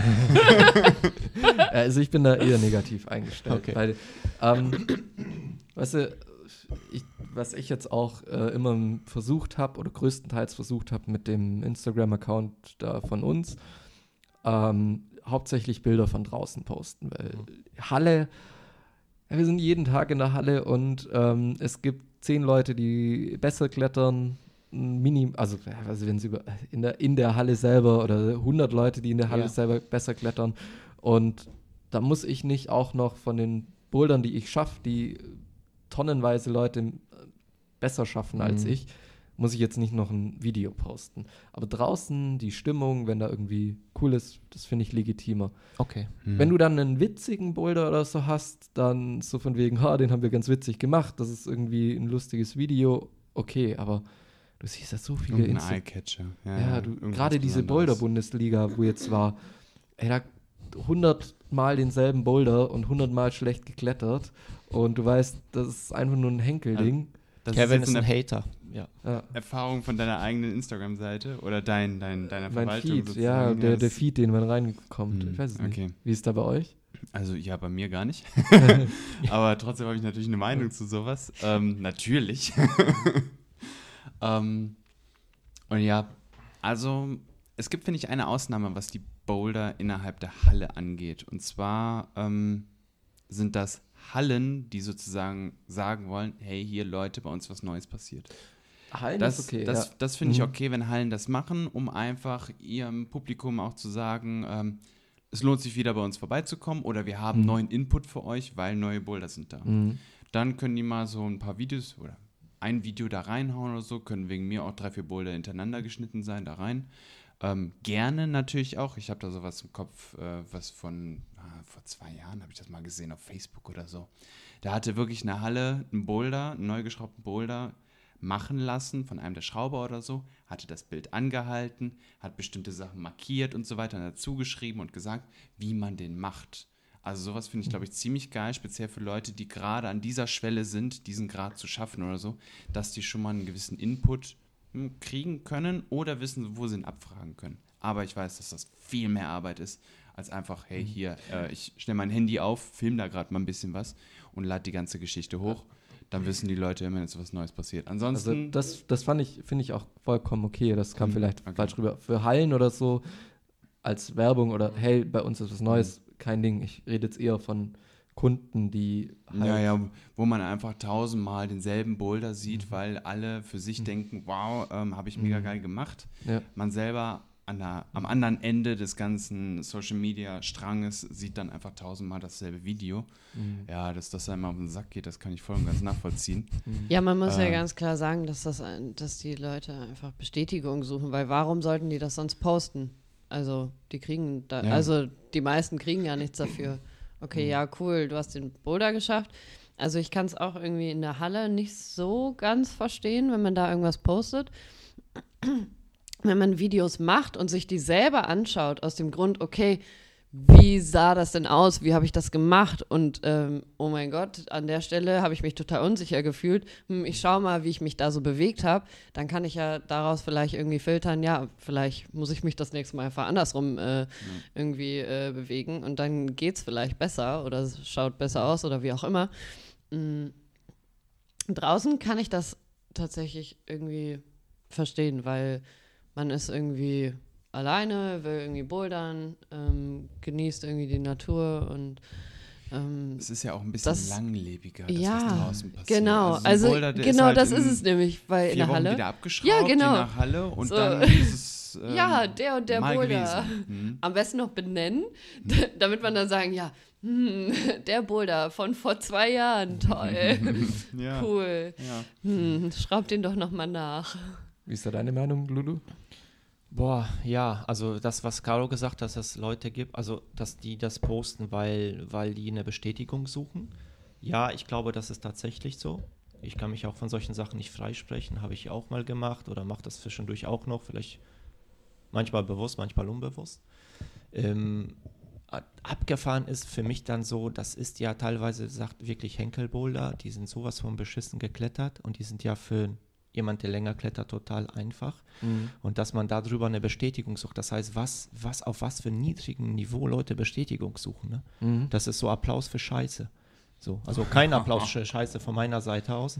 Also ich bin da eher negativ eingestellt. Okay. Weil, weißt du, was ich jetzt auch immer versucht habe oder größtenteils versucht habe mit dem Instagram-Account da von uns, hauptsächlich Bilder von draußen posten, weil Halle, wir sind jeden Tag in der Halle und es gibt 10 Leute, die besser klettern, also wenn sie in der Halle selber oder 100 Leute, die in der Halle selber besser klettern, und da muss ich nicht auch noch von den Bouldern, die ich schaffe, die tonnenweise Leute besser schaffen als ich, muss ich jetzt nicht noch ein Video posten. Aber draußen die Stimmung, wenn da irgendwie cool ist, das finde ich legitimer. Okay. Wenn du dann einen witzigen Boulder oder so hast, dann so von wegen, den haben wir ganz witzig gemacht, das ist irgendwie ein lustiges Video, okay, aber du siehst ja so viele Ein Eyecatcher. gerade diese Boulder-Bundesliga, wo jetzt war, da 100 Mal denselben Boulder und 100 Mal schlecht geklettert und du weißt, das ist einfach nur ein Henkelding. Kevin ist ein Hater. Ja. Erfahrung von deiner eigenen Instagram-Seite oder deiner Verwaltung mein Feed, sozusagen? der Feed, den man reinkommt. Ich weiß es nicht. Okay. Wie ist es da bei euch? Also ja, bei mir gar nicht. Aber trotzdem habe ich natürlich eine Meinung zu sowas. Natürlich. Und ja, also es gibt, finde ich, eine Ausnahme, was die Boulder innerhalb der Halle angeht. Und zwar sind das Hallen, die sozusagen sagen wollen, hey, hier Leute, bei uns was Neues passiert. Hallen ist okay, das finde ich okay, wenn Hallen das machen, um einfach ihrem Publikum auch zu sagen, es lohnt sich wieder bei uns vorbeizukommen oder wir haben neuen Input für euch, weil neue Boulder sind da. Dann können die mal so ein paar Videos oder ein Video da reinhauen oder so, können wegen mir auch 3-4 Boulder hintereinander geschnitten sein, da rein. Gerne natürlich auch, ich habe da sowas im Kopf, was vor 2 Jahren habe ich das mal gesehen auf Facebook oder so. Da hatte wirklich eine Halle, einen neu geschraubten Boulder, machen lassen von einem der Schrauber oder so, hatte das Bild angehalten, hat bestimmte Sachen markiert und so weiter und dazu geschrieben und gesagt, wie man den macht. Also sowas finde ich, glaube ich, ziemlich geil, speziell für Leute, die gerade an dieser Schwelle sind, diesen Grad zu schaffen oder so, dass die schon mal einen gewissen Input kriegen können oder wissen, wo sie ihn abfragen können. Aber ich weiß, dass das viel mehr Arbeit ist, als einfach, hey, hier, ich stelle mein Handy auf, film da gerade mal ein bisschen was und lade die ganze Geschichte hoch. Dann wissen die Leute immer, dass was Neues passiert. Ansonsten... Also das finde ich auch vollkommen okay. Das kam vielleicht falsch rüber. Für Hallen oder so als Werbung oder hey, bei uns ist was Neues, kein Ding. Ich rede jetzt eher von Kunden, die halt wo man einfach 1000-mal denselben Boulder sieht, weil alle für sich denken, wow, habe ich mega geil gemacht. Ja. Man selber am anderen Ende des ganzen Social-Media-Stranges sieht dann einfach 1000-mal dasselbe Video. Ja, dass das einmal auf den Sack geht, das kann ich voll und ganz nachvollziehen. Ja, man muss ja ganz klar sagen, dass die Leute einfach Bestätigung suchen, weil warum sollten die das sonst posten? Also die meisten kriegen ja nichts dafür. Okay, ja, cool, du hast den Boulder geschafft. Also ich kann es auch irgendwie in der Halle nicht so ganz verstehen, wenn man da irgendwas postet. Wenn man Videos macht und sich die selber anschaut, aus dem Grund, okay, wie sah das denn aus? Wie habe ich das gemacht? Und oh mein Gott, an der Stelle habe ich mich total unsicher gefühlt. Ich schaue mal, wie ich mich da so bewegt habe. Dann kann ich ja daraus vielleicht irgendwie filtern, ja, vielleicht muss ich mich das nächste Mal einfach andersrum irgendwie bewegen und dann geht es vielleicht besser oder es schaut besser aus oder wie auch immer. Draußen kann ich das tatsächlich irgendwie verstehen, weil man ist irgendwie alleine, will irgendwie bouldern, genießt irgendwie die Natur und es ist ja auch ein bisschen langlebiger, das ja, was draußen passiert. Genau, also so Boulder, genau halt das ist es nämlich, weil in der Halle. Wochen wieder abgeschraubt, ja, genau. In der Halle und so. Dann ist es ja, der und der Boulder. Am besten noch benennen, damit man dann sagen, ja, der Boulder von vor 2 Jahren, toll, ja. Cool. Ja. Schraub den doch nochmal nach. Wie ist da deine Meinung, Lulu? Boah, ja, also das, was Caro gesagt hat, dass es Leute gibt, also dass die das posten, weil die eine Bestätigung suchen. Ja, ich glaube, das ist tatsächlich so. Ich kann mich auch von solchen Sachen nicht freisprechen, habe ich auch mal gemacht oder mache das zwischendurch auch noch, vielleicht manchmal bewusst, manchmal unbewusst. Abgefahren ist für mich dann so, das ist ja teilweise, sagt wirklich Henkelboulder, die sind sowas von beschissen geklettert und die sind ja für jemand, der länger klettert, total einfach. Und dass man darüber eine Bestätigung sucht, das heißt, auf was für niedrigem Niveau Leute Bestätigung suchen. Ne? Das ist so Applaus für Scheiße. So, also kein Applaus für Scheiße von meiner Seite aus.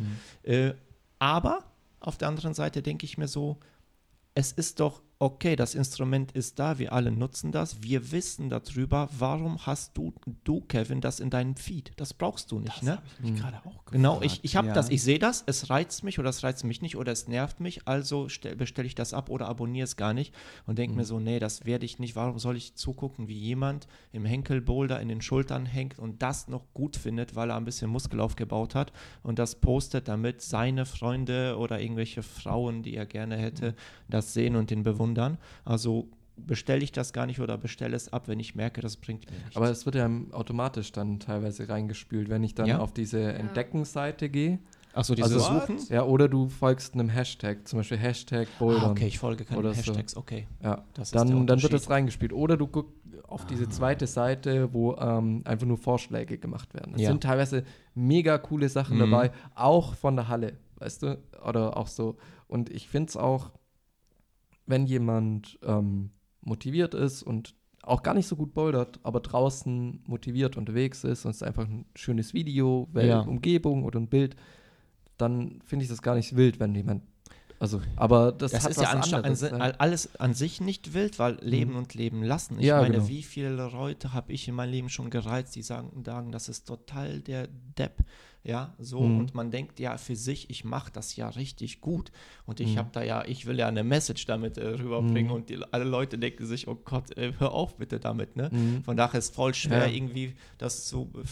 Aber auf der anderen Seite denke ich mir so, es ist doch okay, das Instrument ist da, wir alle nutzen das, wir wissen darüber, warum hast du Kevin, das in deinem Feed? Das brauchst du nicht, das ne? Habe ich mich gerade auch gefragt. Genau, ich habe das, ich sehe das, es reizt mich oder es reizt mich nicht oder es nervt mich, also bestelle ich das ab oder abonniere es gar nicht und denke mir so, nee, das werde ich nicht, warum soll ich zugucken, wie jemand im Henkelboulder in den Schultern hängt und das noch gut findet, weil er ein bisschen Muskel aufgebaut hat und das postet, damit seine Freunde oder irgendwelche Frauen, die er gerne hätte, das sehen und den bewundern. Also bestelle ich das gar nicht oder bestelle es ab, wenn ich merke, das bringt mir nichts. Aber es wird ja automatisch dann teilweise reingespült, wenn ich dann auf diese Entdecken-Seite gehe. Achso, diese Suchen? Ja, oder du folgst einem Hashtag, zum Beispiel Hashtag Bouldern. Okay, ich folge keine Hashtags, so. Okay. Ja, dann wird das reingespielt. Oder du guckst auf diese zweite Seite, wo einfach nur Vorschläge gemacht werden. Es sind teilweise mega coole Sachen dabei, auch von der Halle, weißt du? Oder auch so. Und ich finde es auch, wenn jemand motiviert ist und auch gar nicht so gut bouldert, aber draußen motiviert unterwegs ist und es ist einfach ein schönes Video, Umgebung oder ein Bild, dann finde ich das gar nicht wild, wenn jemand, aber das hat ist was ja anderes. Alles an sich nicht wild, weil leben und leben lassen. Ich meine, wie viele Leute habe ich in meinem Leben schon gereizt, die sagen, das ist total der Depp. Ja, so, und man denkt ja für sich, ich mache das ja richtig gut und ich will ja eine Message damit rüberbringen und alle Leute denken sich, oh Gott, hör auf bitte damit, ne? Von daher ist es voll schwer, irgendwie das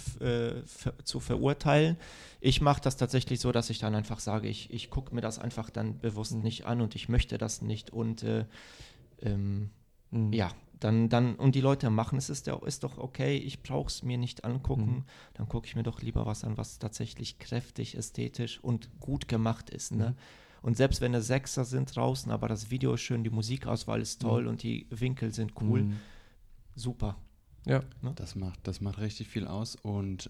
zu verurteilen. Ich mache das tatsächlich so, dass ich dann einfach sage, ich gucke mir das einfach dann bewusst nicht an und ich möchte das nicht und und die Leute machen es, ist doch okay, ich brauche es mir nicht angucken, dann gucke ich mir doch lieber was an, was tatsächlich kräftig, ästhetisch und gut gemacht ist, ne? Und selbst wenn es Sechser sind draußen, aber das Video ist schön, die Musikauswahl ist toll und die Winkel sind cool, super. Ja. Ne? Das macht richtig viel aus und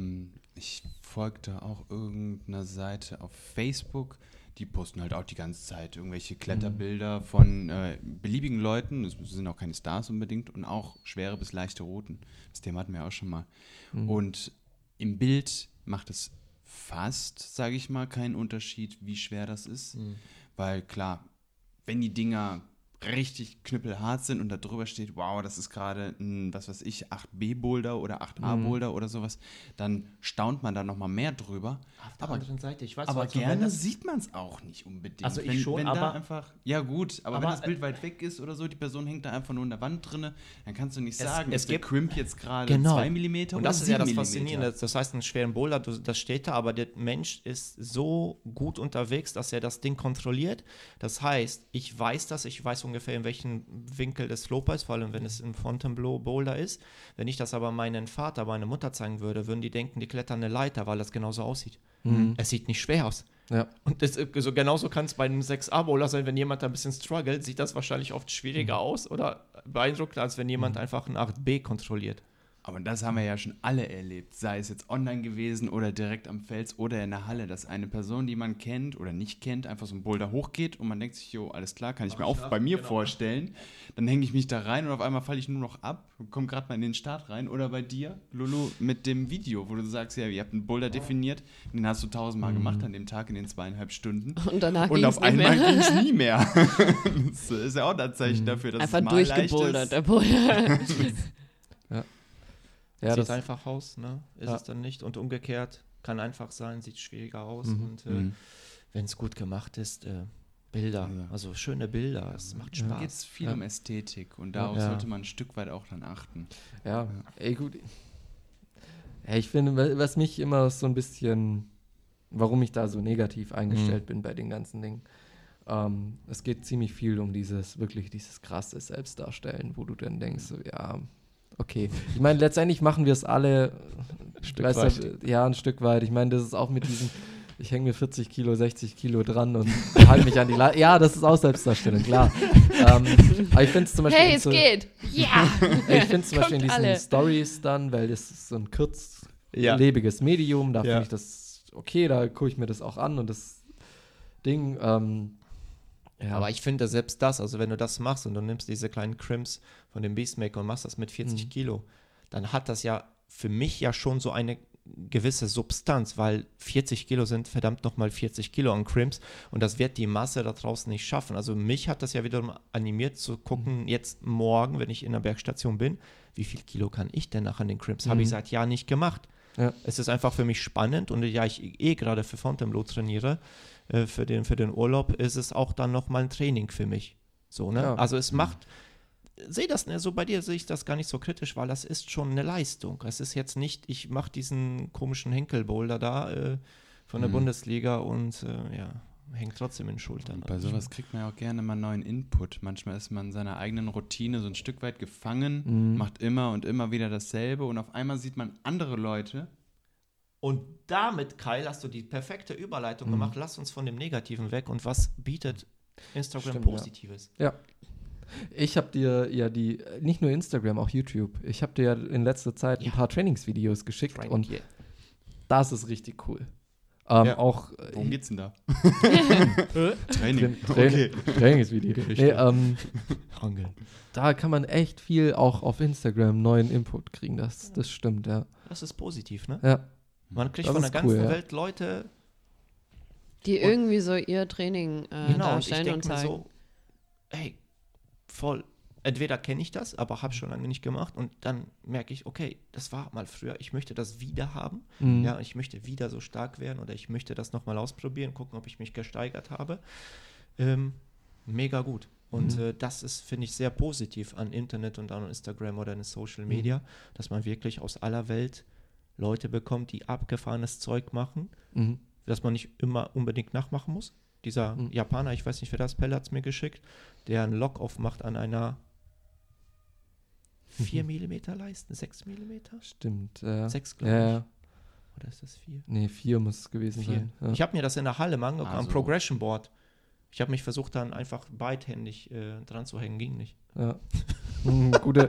ich folgte auch irgendeiner Seite auf Facebook, die posten halt auch die ganze Zeit irgendwelche Kletterbilder von beliebigen Leuten, es sind auch keine Stars unbedingt und auch schwere bis leichte Routen. Das Thema hatten wir auch schon mal. Und im Bild macht es fast, sage ich mal, keinen Unterschied, wie schwer das ist, weil klar, wenn die Dinger richtig knüppelhart sind und da drüber steht, wow, das ist gerade ein, 8B-Boulder oder 8A-Boulder oder sowas, dann staunt man da nochmal mehr drüber. Auf der anderen Seite, ich weiß, Aber also, gerne sieht man es auch nicht unbedingt. Also ich wenn, schon, wenn aber... da einfach, ja gut, aber wenn aber, das Bild weit weg ist oder so, die Person hängt da einfach nur in der Wand drin, dann kannst du nicht Es sagen, ist der gibt- Crimp jetzt gerade Genau. 2 mm Und oder das ist ja 7 das mm. Faszinierende. Das heißt, einen schweren Boulder, das steht da, aber der Mensch ist so gut unterwegs, dass er das Ding kontrolliert. Das heißt, ich weiß ungefähr, in welchem Winkel des Sloper ist, vor allem wenn es ein Fontainebleau Boulder ist. Wenn ich das aber meinen Vater, meine Mutter zeigen würde, würden die denken, die klettern eine Leiter, weil das genauso aussieht. Es sieht nicht schwer aus. Ja. Und so genauso kann es bei einem 6A-Bowler sein, wenn jemand da ein bisschen struggelt, sieht das wahrscheinlich oft schwieriger aus oder beeindruckender, als wenn jemand einfach ein 8B kontrolliert. Aber das haben wir ja schon alle erlebt, sei es jetzt online gewesen oder direkt am Fels oder in der Halle, dass eine Person, die man kennt oder nicht kennt, einfach so einen Boulder hochgeht und man denkt sich, jo, alles klar, kann ich mir auch bei mir vorstellen. Dann hänge ich mich da rein und auf einmal falle ich nur noch ab und komme gerade mal in den Start rein. Oder bei dir, Lulu, mit dem Video, wo du sagst, ja, ihr habt einen Boulder definiert, den hast du 1000-mal gemacht an dem Tag in den 2,5 Stunden. Und danach Und ging auf es nicht einmal mehr. ging es nie mehr. Das ist ja auch ein Zeichen dafür, dass Einfach es mal leicht durchgebouldert, ist. der Boulder. Ja, Sieht das, einfach aus, ne? Ist Ja. es dann nicht. Und umgekehrt, kann einfach sein, sieht schwieriger aus. Und wenn es gut gemacht ist, Bilder, Ja. also schöne Bilder, es macht Da geht Spaß. es viel Ja. um Ästhetik und darauf Ja. sollte man ein Stück weit auch dann achten. ja, ey, gut. Ja, ich finde, was mich immer so ein bisschen, warum ich da so negativ eingestellt bin bei den ganzen Dingen, es geht ziemlich viel um dieses krasse Selbstdarstellen, wo du dann denkst, so, ja, okay. Ich meine, letztendlich machen wir es alle ein Stück ein Stück weit. Ich meine, das ist auch mit diesen, ich hänge mir 40 Kilo, 60 Kilo dran und halte mich an die Ja, das ist auch Selbstdarstellung, klar. Aber ich finde es zum Beispiel Hey, es geht! Ja! ich finde es zum Beispiel in Kommt diesen alle. Stories dann, weil das ist so ein Ja. kurzlebiges Medium, da Ja. finde ich das okay, da gucke ich mir das auch an und das Ding, ja. Aber ich finde selbst das, also wenn du das machst und du nimmst diese kleinen Crimps von dem Beastmaker und machst das mit 40 Kilo, dann hat das ja für mich ja schon so eine gewisse Substanz, weil 40 Kilo sind verdammt nochmal 40 Kilo an Crimps und das wird die Masse da draußen nicht schaffen. Also mich hat das ja wiederum animiert zu gucken, jetzt morgen, wenn ich in der Bergstation bin, wie viel Kilo kann ich denn nach an den Crimps? Habe ich seit Jahren nicht gemacht. Ja. Es ist einfach für mich spannend und ja, ich gerade für Fontainebleau trainiere, für den Urlaub ist es auch dann nochmal ein Training für mich. So, ne? Ja. Also es macht, sehe das, ne, so bei dir sehe ich das gar nicht so kritisch, weil das ist schon eine Leistung. Es ist jetzt nicht, ich mache diesen komischen Henkelboulder da von der Bundesliga und hängt trotzdem in den Schultern. Und bei sowas kriegt man ja auch gerne mal neuen Input. Manchmal ist man in seiner eigenen Routine so ein Stück weit gefangen, macht immer und immer wieder dasselbe und auf einmal sieht man andere Leute. Und damit, Kyle, hast du die perfekte Überleitung gemacht. Lass uns von dem Negativen weg. Und was bietet Instagram Stimmt, ja. Positives? Ja. Ich habe dir ja nicht nur Instagram, auch YouTube, ich habe dir ja in letzter Zeit ein paar Trainingsvideos geschickt und das ist richtig cool. Ja. Auch Worum geht's denn da? Training. Trainingsvideo. Nee, Hangeln. da kann man echt viel auch auf Instagram neuen Input kriegen, das stimmt, ja. Das ist positiv, ne? Ja. Man kriegt Das von der ist ganzen cool, ja. Welt Leute. Die irgendwie so ihr Training Genau, und ich darstellen und denke mir zeigen. so, hey, voll. Entweder kenne ich das, aber habe schon lange nicht gemacht. Und dann merke ich, okay, das war mal früher. Ich möchte das wieder haben. Ja, ich möchte wieder so stark werden oder ich möchte das nochmal ausprobieren, gucken, ob ich mich gesteigert habe. Mega gut. Und das ist, finde ich, sehr positiv an Internet und an Instagram oder in Social Media, dass man wirklich aus aller Welt Leute bekommt, die abgefahrenes Zeug machen, dass man nicht immer unbedingt nachmachen muss. Dieser Japaner, ich weiß nicht, wer das, Pelle hat es mir geschickt, der einen Lock-Off macht an einer 4 mm Leisten, 6 mm? Stimmt, ja. 6, glaube ich. Ja. Oder ist das 4? Nee, 4 muss es gewesen 4. sein. Ja. Ich habe mir das in der Halle mal angeguckt, am Also. Progression Board. Ich habe mich versucht, dann einfach beidhändig dran zu hängen, ging nicht. Ja. Guter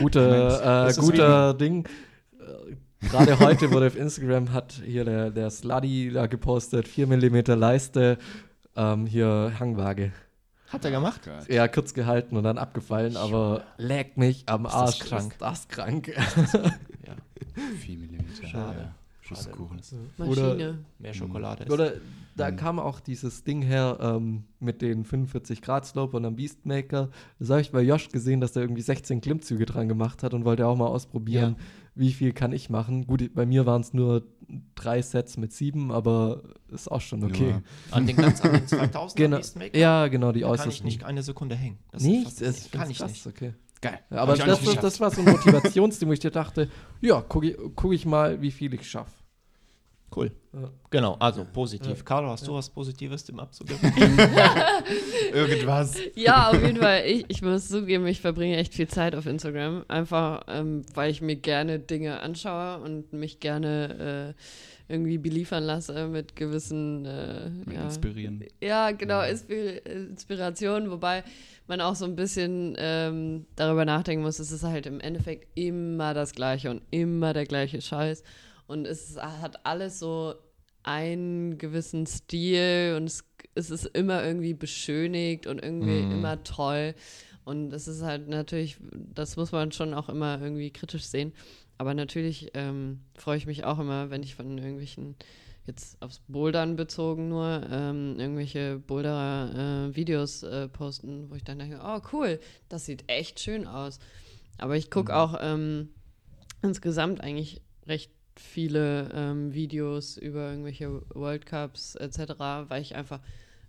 Ding. Gerade heute wurde auf Instagram, hat hier der Sluddy da gepostet, 4 mm Leiste, hier Hangwaage. Hat er gemacht? Gott. Ja, kurz gehalten und dann abgefallen, aber leckt mich am Ist das Arsch. krank? Ist das krank? Ja, 4 Millimeter. Schade. Ja. Schusskuchen. Maschine. mehr Schokolade ist. Oder da kam auch dieses Ding her mit den 45 Grad Slope und am Beastmaker. Das habe ich bei Josh gesehen, dass der irgendwie 16 Klimmzüge dran gemacht hat und wollte auch mal ausprobieren, wie viel kann ich machen. Gut, bei mir waren es nur 3 Sets mit 7, aber ist auch schon okay. Ja. An den 2000er Genau. Beastmaker? Ja, genau, die Da kann ich äußersten. nicht eine Sekunde hängen. Das Nicht? das kann ich krass, nicht. okay. Geil. Ja, aber Hab ich auch nicht geschafft. das war so ein Motivationsding, wo ich dir dachte, ja, guck ich mal, wie viel ich schaffe. Cool. Ja. Genau, also positiv. Ja. Caro, hast du was Positives dem abzugeben? Irgendwas. Ja, auf jeden Fall. Ich muss zugeben, ich verbringe echt viel Zeit auf Instagram. Einfach, weil ich mir gerne Dinge anschaue und mich gerne irgendwie beliefern lasse mit gewissen Inspirieren. Ja, genau, Inspiration, wobei man auch so ein bisschen darüber nachdenken muss, es ist halt im Endeffekt immer das Gleiche und immer der gleiche Scheiß. Und es hat alles so einen gewissen Stil und es ist immer irgendwie beschönigt und irgendwie immer toll. Und es ist halt natürlich, das muss man schon auch immer irgendwie kritisch sehen. Aber natürlich freue ich mich auch immer, wenn ich von irgendwelchen, jetzt aufs Bouldern bezogen nur, irgendwelche Boulderer-Videos posten, wo ich dann denke, oh cool, das sieht echt schön aus. Aber ich gucke auch insgesamt eigentlich recht viele Videos über irgendwelche World Cups etc., weil ich einfach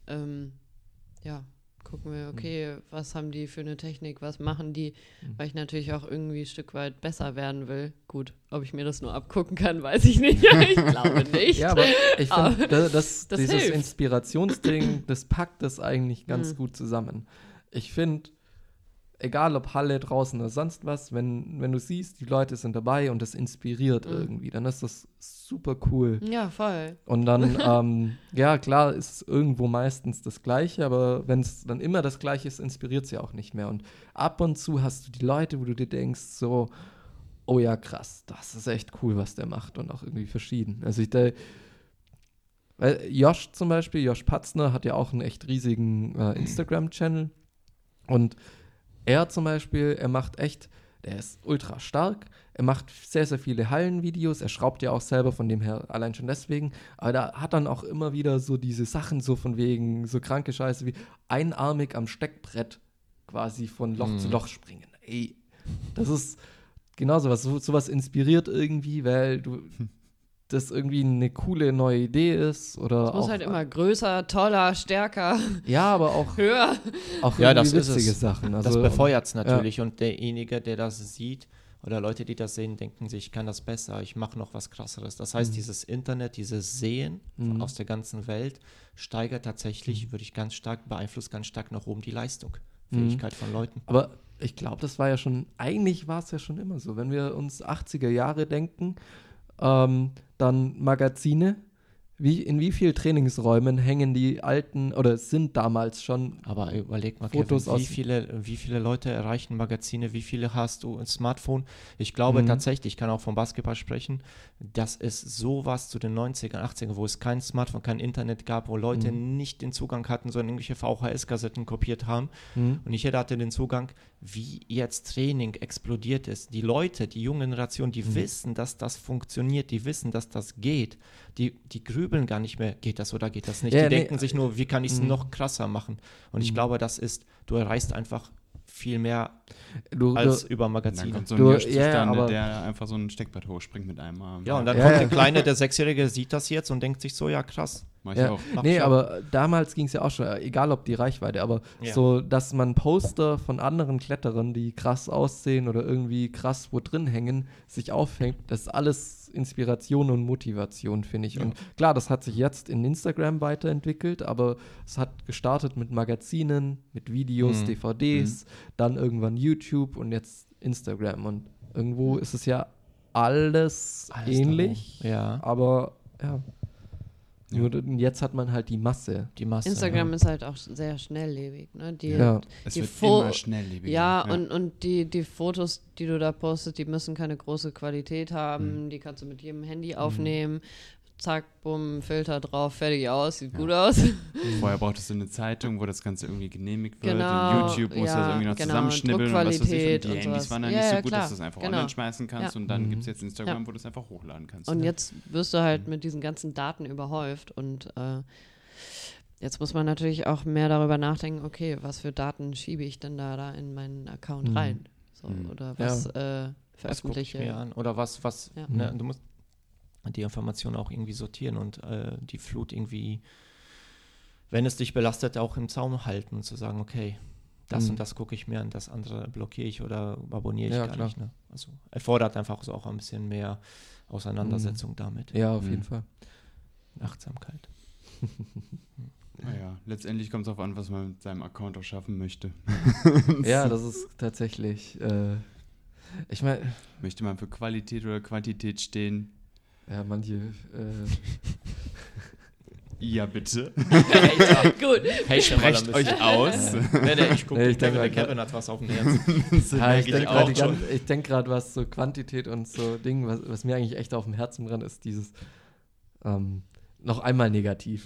gucken wir, okay, was haben die für eine Technik, was machen die, weil ich natürlich auch irgendwie ein Stück weit besser werden will. Gut, ob ich mir das nur abgucken kann, weiß ich nicht. Ich glaube nicht. Ja, aber ich finde, das dieses hilft. Inspirationsding, das packt das eigentlich ganz gut zusammen. Ich finde, egal ob Halle, draußen oder sonst was, wenn du siehst, die Leute sind dabei und das inspiriert irgendwie, dann ist das super cool. Ja, voll. Und dann, ja klar, ist irgendwo meistens das Gleiche, aber wenn es dann immer das Gleiche ist, inspiriert es ja auch nicht mehr. Und ab und zu hast du die Leute, wo du dir denkst, so, oh ja, krass, das ist echt cool, was der macht und auch irgendwie verschieden. Also weil Josh zum Beispiel, Josh Patzner hat ja auch einen echt riesigen Instagram-Channel und er zum Beispiel, der ist ultra stark, er macht sehr, sehr viele Hallenvideos, er schraubt ja auch selber, von dem her allein schon deswegen, aber da hat dann auch immer wieder so diese Sachen so von wegen, so kranke Scheiße wie einarmig am Steckbrett quasi von Loch zu Loch springen. Ey, das ist genau sowas, sowas inspiriert irgendwie, weil das irgendwie eine coole neue Idee ist oder Es muss auch, halt immer größer, toller, stärker, ja, aber auch höher. Ja, irgendwie das ist witzige es. Sachen. Das Also, befeuert es natürlich und derjenige, der das sieht oder Leute, die das sehen, denken sich, ich kann das besser, ich mache noch was Krasseres. Das heißt, dieses Internet, dieses Sehen aus der ganzen Welt steigert tatsächlich, beeinflusst ganz stark nach oben die Leistung, Fähigkeit von Leuten. Aber ich glaube, das war ja schon, eigentlich war es ja schon immer so. Wenn wir uns 80er Jahre denken, dann Magazine. In wie vielen Trainingsräumen hängen die alten oder sind damals schon Aber überleg mal, Fotos Kevin, aus- wie viele Leute erreichen Magazine, wie viele hast du ein Smartphone? Ich glaube tatsächlich, ich kann auch vom Basketball sprechen, dass es sowas zu den 90er, 80er, wo es kein Smartphone, kein Internet gab, wo Leute nicht den Zugang hatten, sondern irgendwelche VHS-Kassetten kopiert haben. Und nicht jeder hatte den Zugang, wie jetzt Training explodiert ist. Die Leute, die junge Generation, die wissen, dass das funktioniert, die wissen, dass das geht. Die grübeln gar nicht mehr, geht das oder geht das nicht. Ja, Die nee. denken sich nur, wie kann ich es noch krasser machen? Und ich glaube, du erreichst einfach viel mehr als über Und dann Magazine. kommt so ein Du- Josh ja, zustande, aber- der einfach so ein Steckbrett hochspringt mit einem Arm. Ja, und dann Ja, kommt ja. der Kleine, der 6-Jährige, sieht das jetzt und denkt sich so, ja krass. Mach ich Ja. auch. Mach Nee, ich auch. aber damals ging es ja auch schon, egal ob die Reichweite, aber Ja. so, dass man Poster von anderen Kletterern, die krass aussehen oder irgendwie krass wo drin hängen, sich aufhängt, das ist alles Inspiration und Motivation, finde ich. Und klar, das hat sich jetzt in Instagram weiterentwickelt, aber es hat gestartet mit Magazinen, mit Videos, DVDs, dann irgendwann YouTube und jetzt Instagram. Und irgendwo ist es ja alles ähnlich, darum. Ja. aber ja. Nur jetzt hat man halt die Masse. Instagram ist halt auch sehr schnelllebig, ne? Es die wird immer schnelllebiger. Ja, und die Fotos, die du da postest, die müssen keine große Qualität haben, die kannst du mit jedem Handy aufnehmen. Zack, bumm, Filter drauf, fertig aus, sieht gut aus. Vorher brauchtest du eine Zeitung, wo das Ganze irgendwie genehmigt wird. Genau, In YouTube musst du das irgendwie noch zusammenschnibbeln und was weiß ich. Und die Handys waren dann nicht so gut, dass du es einfach online schmeißen kannst. Und dann gibt es jetzt Instagram, wo du es einfach hochladen kannst. Und jetzt wirst du halt mit diesen ganzen Daten überhäuft. Und jetzt muss man natürlich auch mehr darüber nachdenken, okay, was für Daten schiebe ich denn da in meinen Account rein? So, oder was veröffentliche ich mir an? Oder was ne, du musst die Informationen auch irgendwie sortieren und die Flut irgendwie, wenn es dich belastet, auch im Zaum halten und zu sagen, okay, das und das gucke ich mir an, das andere blockiere ich oder abonniere ich gar nicht. Ne? Also erfordert einfach so auch ein bisschen mehr Auseinandersetzung damit. Ja, auf jeden Fall. Achtsamkeit. Naja, letztendlich kommt es darauf an, was man mit seinem Account auch schaffen möchte. Ja, das ist tatsächlich, ich meine... Möchte man für Qualität oder Quantität stehen? Ja, manche... Ja, bitte. Gut. Hey, Sprecht euch aus. Ich gucke, ich denke, Kevin hat was auf dem Herzen. Ja, ich denke gerade, was so Quantität und so Ding, was mir eigentlich echt auf dem Herzen brennt, ist dieses noch einmal negativ.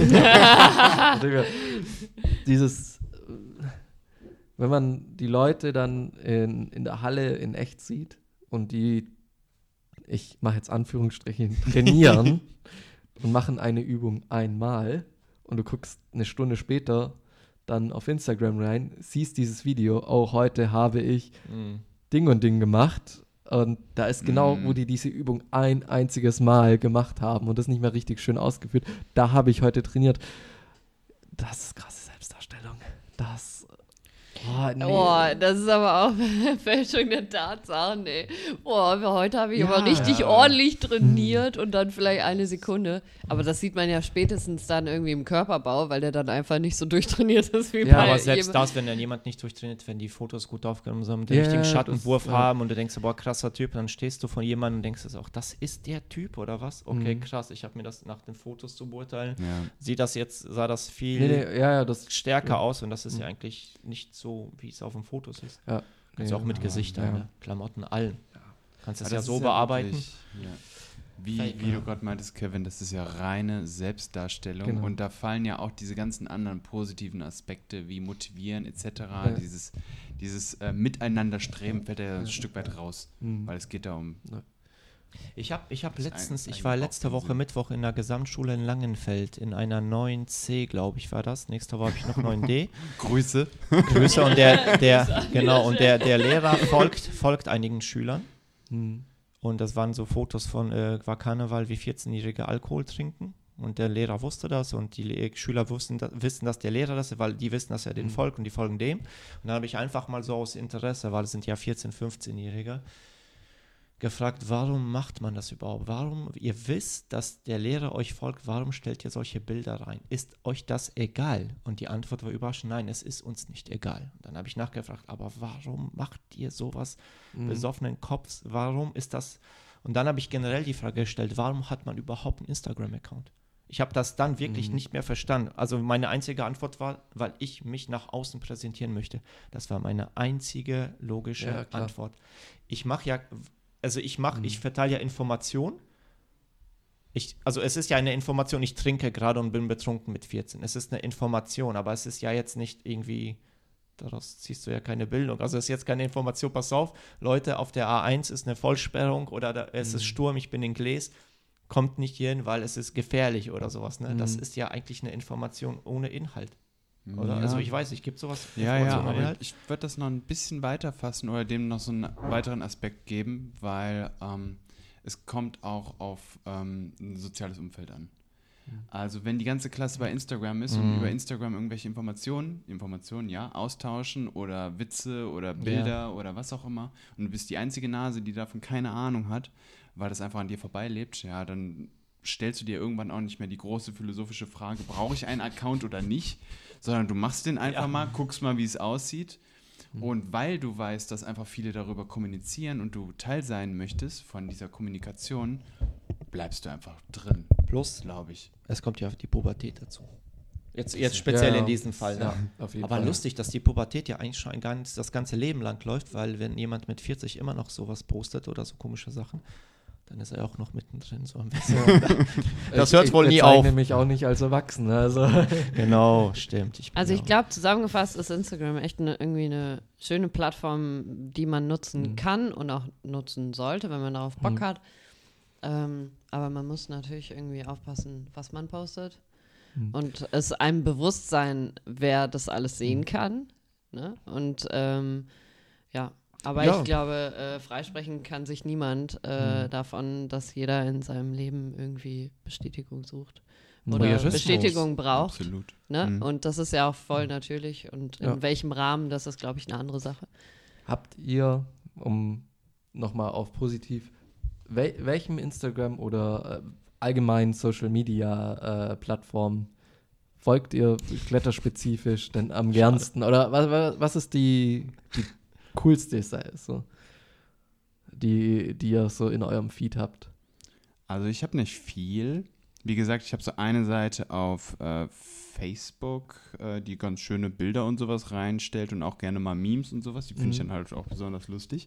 Dieses, wenn man die Leute dann in der Halle in echt sieht und die, ich mache jetzt Anführungsstrichen, trainieren und machen eine Übung einmal und du guckst eine Stunde später dann auf Instagram rein, siehst dieses Video, oh, heute habe ich Ding und Ding gemacht und da ist genau, wo die diese Übung ein einziges Mal gemacht haben und das nicht mehr richtig schön ausgeführt, da habe ich heute trainiert. Das ist krasse Selbstdarstellung. Das ist aber auch Fälschung der Tatsachen, ey. Heute habe ich aber richtig ordentlich trainiert und dann vielleicht eine Sekunde. Aber das sieht man ja spätestens dann irgendwie im Körperbau, weil der dann einfach nicht so durchtrainiert ist wie bei aber selbst das, wenn dann jemand nicht durchtrainiert, wenn die Fotos gut aufgenommen sind, den richtigen Schattenwurf haben und du denkst, boah, krasser Typ, dann stehst du von jemandem und denkst auch, das ist der Typ oder was? Okay, krass, ich habe mir das nach den Fotos zu beurteilen. Ja. Sah das viel das stärker aus und das ist ja eigentlich nicht so, wie es auf den Fotos ist. Ja. Kannst du auch mit Gesichtern, ne? Klamotten, allen. Kannst es ja so ist bearbeiten. Wirklich, wie du gerade meintest, Kevin, das ist ja reine Selbstdarstellung. Genau. Und da fallen ja auch diese ganzen anderen positiven Aspekte wie Motivieren etc., dieses Miteinander-Streben fällt ja ein Stück weit raus, weil es geht da um... Ich war letzte Woche Mittwoch in der Gesamtschule in Langenfeld in einer 9C, glaube ich, war das. Nächste Woche habe ich noch 9D. Grüße und der Lehrer folgt einigen Schülern. Und das waren so Fotos von war Karneval, wie 14-Jährige Alkohol trinken. Und der Lehrer wusste das und die Schüler wissen, dass der Lehrer das ist, weil die wissen, dass er den folgt und die folgen dem. Und dann habe ich einfach mal so aus Interesse, weil es sind ja 14-, 15-Jährige, gefragt, warum macht man das überhaupt? Warum, ihr wisst, dass der Lehrer euch folgt, warum stellt ihr solche Bilder rein? Ist euch das egal? Und die Antwort war überraschend, nein, es ist uns nicht egal. Und dann habe ich nachgefragt, aber warum macht ihr sowas besoffenen Kopfs? Warum ist das? Und dann habe ich generell die Frage gestellt, warum hat man überhaupt einen Instagram-Account? Ich habe das dann wirklich nicht mehr verstanden. Also meine einzige Antwort war, weil ich mich nach außen präsentieren möchte. Das war meine einzige logische Antwort. Ich verteile ja Informationen. Es ist ja eine Information, ich trinke gerade und bin betrunken mit 14. Es ist eine Information, aber es ist ja jetzt nicht irgendwie, daraus ziehst du ja keine Bildung. Also es ist jetzt keine Information, pass auf, Leute, auf der A1 ist eine Vollsperrung oder es ist Sturm, ich bin in Gles, kommt nicht hierhin, weil es ist gefährlich oder sowas. Ne? Das ist ja eigentlich eine Information ohne Inhalt. Oder? Ja. Also ich weiß nicht, gibt es sowas? Aber ich würde das noch ein bisschen weiter fassen oder dem noch so einen weiteren Aspekt geben, weil es kommt auch auf ein soziales Umfeld an. Also wenn die ganze Klasse bei Instagram ist und über Instagram irgendwelche Informationen austauschen oder Witze oder Bilder oder was auch immer und du bist die einzige Nase, die davon keine Ahnung hat, weil das einfach an dir vorbeilebt, ja, dann stellst du dir irgendwann auch nicht mehr die große philosophische Frage, brauche ich einen Account oder nicht, sondern du machst den einfach mal, guckst mal, wie es aussieht Und weil du weißt, dass einfach viele darüber kommunizieren und du Teil sein möchtest von dieser Kommunikation, bleibst du einfach drin. Plus, glaube ich. Es kommt ja die Pubertät dazu. Jetzt speziell in diesem Fall. Ne? Ja, auf jeden Aber Fall. lustig, dass die Pubertät ja eigentlich schon das ganze Leben lang läuft, weil wenn jemand mit 40 immer noch sowas postet oder so komische Sachen, dann ist er auch noch mittendrin so ein bisschen. Das hört wohl nie auf. Ich bezeichne mich auch nicht als Erwachsener. Also. Genau, stimmt. Ich glaube, zusammengefasst ist Instagram echt irgendwie eine schöne Plattform, die man nutzen kann und auch nutzen sollte, wenn man darauf Bock hat. Aber man muss natürlich irgendwie aufpassen, was man postet. Und es einem bewusst sein, wer das alles sehen kann. Ne? Und aber ich glaube, freisprechen kann sich niemand davon, dass jeder in seinem Leben irgendwie Bestätigung sucht. Oder Voyeurismus. Bestätigung braucht. Absolut. Ne? Und das ist ja auch voll natürlich. Und in welchem Rahmen, das ist, glaube ich, eine andere Sache. Habt ihr, um nochmal auf positiv, welchem Instagram oder allgemein Social Media Plattform folgt ihr kletterspezifisch denn am gernsten? Oder was ist die coolste so, die ihr so in eurem Feed habt? Also ich habe nicht viel. Wie gesagt, ich habe so eine Seite auf Facebook, die ganz schöne Bilder und sowas reinstellt und auch gerne mal Memes und sowas. Die finde ich dann halt auch besonders lustig.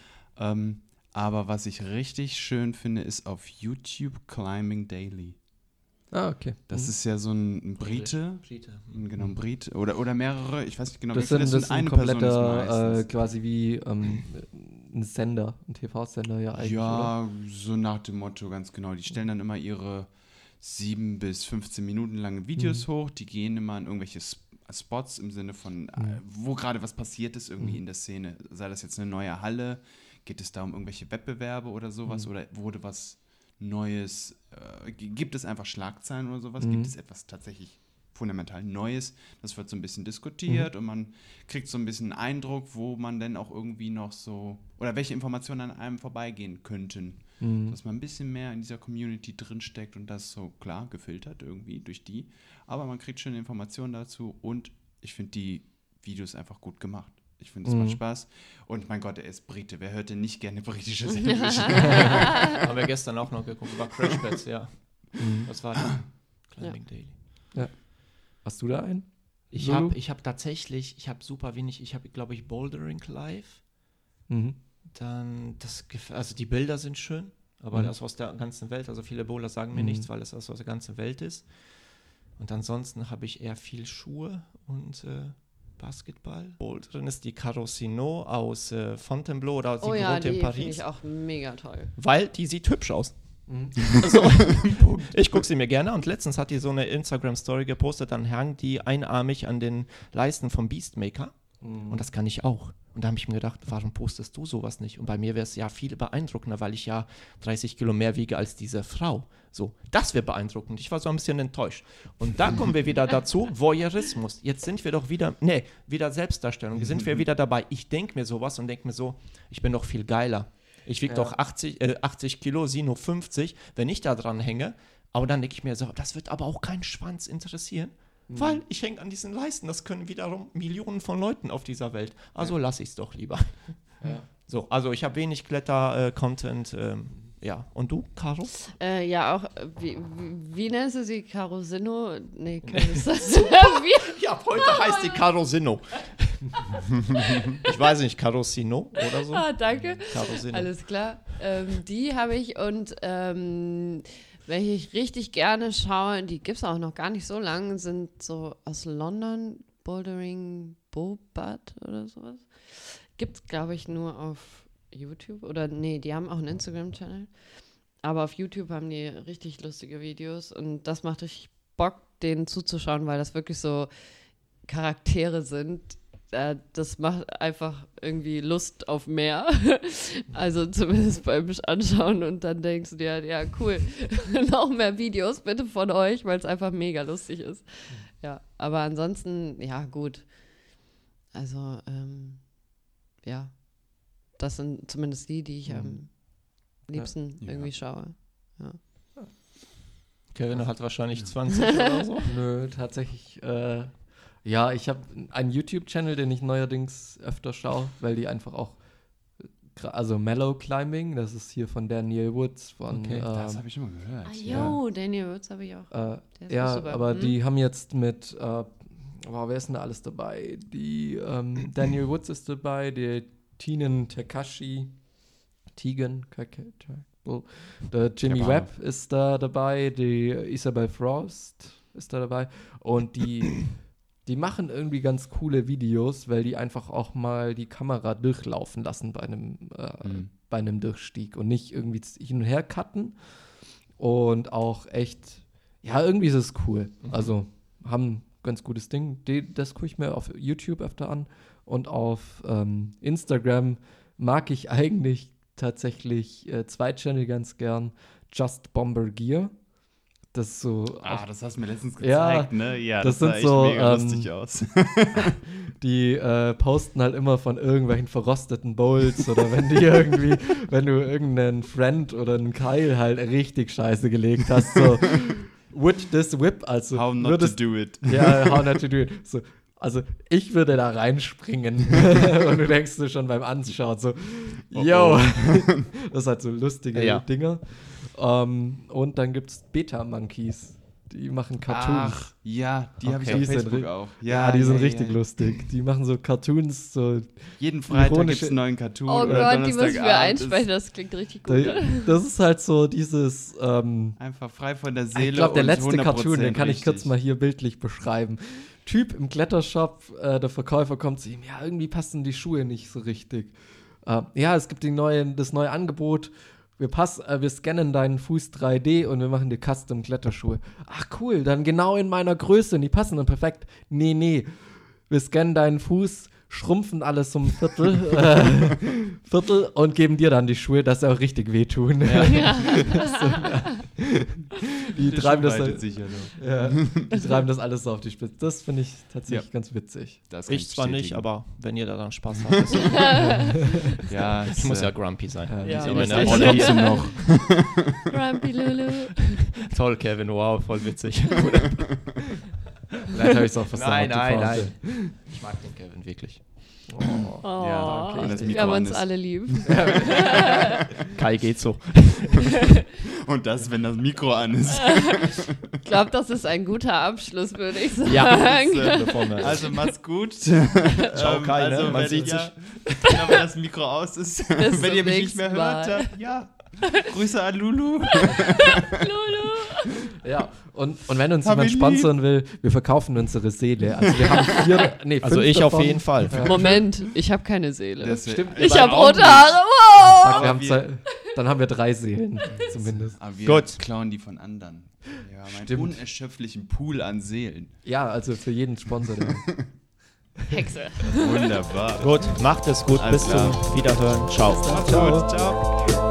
Aber was ich richtig schön finde, ist auf YouTube Climbing Daily. Ah, okay. Das ist ja so ein Brite. Genau, ein Brite. Oder mehrere, ich weiß nicht genau, das wie viele sind eine kompletter, Person ist meistens. quasi wie ein Sender, ein TV-Sender ja eigentlich, Ja, oder? so nach dem Motto, ganz genau. Die stellen dann immer ihre 7 bis 15 Minuten langen Videos hoch. Die gehen immer an irgendwelche Spots im Sinne von, wo gerade was passiert ist irgendwie in der Szene. Sei das jetzt eine neue Halle, geht es da um irgendwelche Wettbewerbe oder sowas oder wurde was Neues, gibt es einfach Schlagzeilen oder sowas, gibt es etwas tatsächlich fundamental Neues, das wird so ein bisschen diskutiert und man kriegt so ein bisschen einen Eindruck, wo man denn auch irgendwie noch so, oder welche Informationen an einem vorbeigehen könnten, dass man ein bisschen mehr in dieser Community drinsteckt und das so klar gefiltert irgendwie durch die, aber man kriegt schöne Informationen dazu und ich finde die Videos einfach gut gemacht. Ich finde, es macht Spaß. Und mein Gott, er ist Brite. Wer hört denn nicht gerne britisches Englisch? Haben wir gestern auch noch geguckt. War Crashpads, ja. Das war der Climbing Daily. Ja. Hast du da einen? Ich habe tatsächlich, super wenig. Ich habe, glaube ich, Bouldering Live. Dann, also die Bilder sind schön, aber das aus der ganzen Welt. Also viele Boulder sagen mir nichts, weil es aus der ganzen Welt ist. Und ansonsten habe ich eher viel Schuhe und Basketball. Drin ist die Carosino aus Fontainebleau oder sie wohnt in die Paris. finde ich auch mega toll. Weil die sieht hübsch aus. So. Ich gucke sie mir gerne und letztens hat die so eine Instagram-Story gepostet, dann hängen die einarmig an den Leisten vom Beastmaker und das kann ich auch. Und da habe ich mir gedacht, warum postest du sowas nicht? Und bei mir wäre es ja viel beeindruckender, weil ich ja 30 Kilo mehr wiege als diese Frau. So, das wäre beeindruckend. Ich war so ein bisschen enttäuscht. Und da kommen wir wieder dazu, Voyeurismus. Jetzt sind wir doch wieder Selbstdarstellung. Sind wir wieder dabei. Ich denke mir sowas und denke mir so, ich bin doch viel geiler. Ich wiege doch 80 Kilo, sie nur 50, wenn ich da dran hänge. Aber dann denke ich mir so, das wird aber auch keinen Schwanz interessieren. Weil ich hänge an diesen Leisten. Das können wiederum Millionen von Leuten auf dieser Welt. Also lasse ich es doch lieber. Ja. So, also ich habe wenig Kletter-Content. Ja, und du, Caro? Ja, auch, wie nennst du sie? Carosino? Nee, Ja, ab heute heißt die Carosino. Ich weiß nicht, Carosino oder so? Ah, danke. Carosino. Alles klar. Die habe ich und welche ich richtig gerne schaue, die gibt es auch noch gar nicht so lange, sind so aus London, Bouldering Bobat oder sowas. Gibt es, glaube ich, nur auf YouTube oder nee, die haben auch einen Instagram-Channel. Aber auf YouTube haben die richtig lustige Videos und das macht richtig Bock, denen zuzuschauen, weil das wirklich so Charaktere sind. Das macht einfach irgendwie Lust auf mehr. Also zumindest beim Anschauen und dann denkst du dir, ja cool, noch mehr Videos bitte von euch, weil es einfach mega lustig ist. Ja, aber ansonsten, ja gut. Also, ja, das sind zumindest die ich am liebsten irgendwie schaue. Ja. Kevin hat wahrscheinlich 20 oder so. Nö, tatsächlich Ja, ich habe einen YouTube-Channel, den ich neuerdings öfter schaue, weil die einfach auch, also Mellow Climbing, das ist hier von Daniel Woods. Okay, Das habe ich schon mal gehört. Daniel Woods habe ich auch. Der ist ja, auch super. aber die haben jetzt mit, wer ist denn da alles dabei? Daniel Woods ist dabei, der Tegan, der Jimmy Webb ist da dabei, die Isabel Frost ist da dabei und die machen irgendwie ganz coole Videos, weil die einfach auch mal die Kamera durchlaufen lassen bei einem Durchstieg und nicht irgendwie hin und her cutten und auch echt, ja, irgendwie ist es cool. Also haben ein ganz gutes Ding. Das gucke ich mir auf YouTube öfter an und auf Instagram mag ich eigentlich tatsächlich 2 Channel ganz gern. Just Bomber Gear. Das ist so. Das hast du mir letztens gezeigt, ne? Ja, das sind sah echt so, mega lustig aus. Die posten halt immer von irgendwelchen verrosteten Bowls oder wenn du irgendeinen Friend oder einen Keil halt richtig scheiße gelegt hast, so would this whip, also How not to do it. Ja, how not to do it. So, also ich würde da reinspringen und du denkst du schon beim Anschauen so, yo, das ist halt so lustige Dinger. Und dann gibt's Beta-Monkeys. Die machen Cartoons. Ach, ja, die habe ich auf Facebook auch. Ja, die sind richtig lustig. Die machen so Cartoons, so jeden Freitag gibt es einen neuen Cartoon. Oh Gott, die müssen wir einsprechen, das klingt richtig gut. Das ist halt so dieses einfach frei von der Seele. Ich glaube, der letzte Cartoon, den kann ich kurz mal hier bildlich beschreiben. Typ im Klettershop, der Verkäufer kommt zu ihm, ja, irgendwie passen die Schuhe nicht so richtig. Ja, es gibt das neue Angebot. Wir scannen deinen Fuß 3D und wir machen dir Custom-Kletterschuhe. Ach cool, dann genau in meiner Größe und die passen dann perfekt. Nee, wir scannen deinen Fuß, schrumpfen alles um Viertel und geben dir dann die Schuhe, dass sie auch richtig wehtun. Ja. Die treiben das halt, die treiben das alles so auf die Spitze. Das finde ich tatsächlich ganz witzig. Ich zwar nicht, aber wenn ihr da dann Spaß habt. Ja, ich muss ja grumpy sein. Kommst du noch? Grumpy Lulu. Toll, Kevin, wow, voll witzig. Vielleicht habe ich es auch versagt. Nein. Ich mag den Kevin wirklich. Ja, okay. Wir haben uns alle lieb. Kai geht so. Und das, wenn das Mikro an ist. Ich glaube, das ist ein guter Abschluss, würde ich sagen. Ja, also macht's gut. Ciao, Kai, also, man sieht sich. Wenn das Mikro aus ist, wenn ihr mich nicht mehr hört, dann, Grüße an Lulu. Ja, und wenn uns jemand sponsern will, wir verkaufen unsere Seele. Also wir haben 5 also ich davon. auf jeden Fall. Ja. Moment, ich habe keine Seele. Das stimmt. Ich habe rote Haare. Wow. Dann haben wir 3 Seelen zumindest. Aber wir klauen die von anderen. Ja, meinen unerschöpflichen Pool an Seelen. Ja, also für jeden Sponsor. Hexe. Wunderbar. Gut, macht es gut. Bis zum Wiederhören. Ciao. Ciao.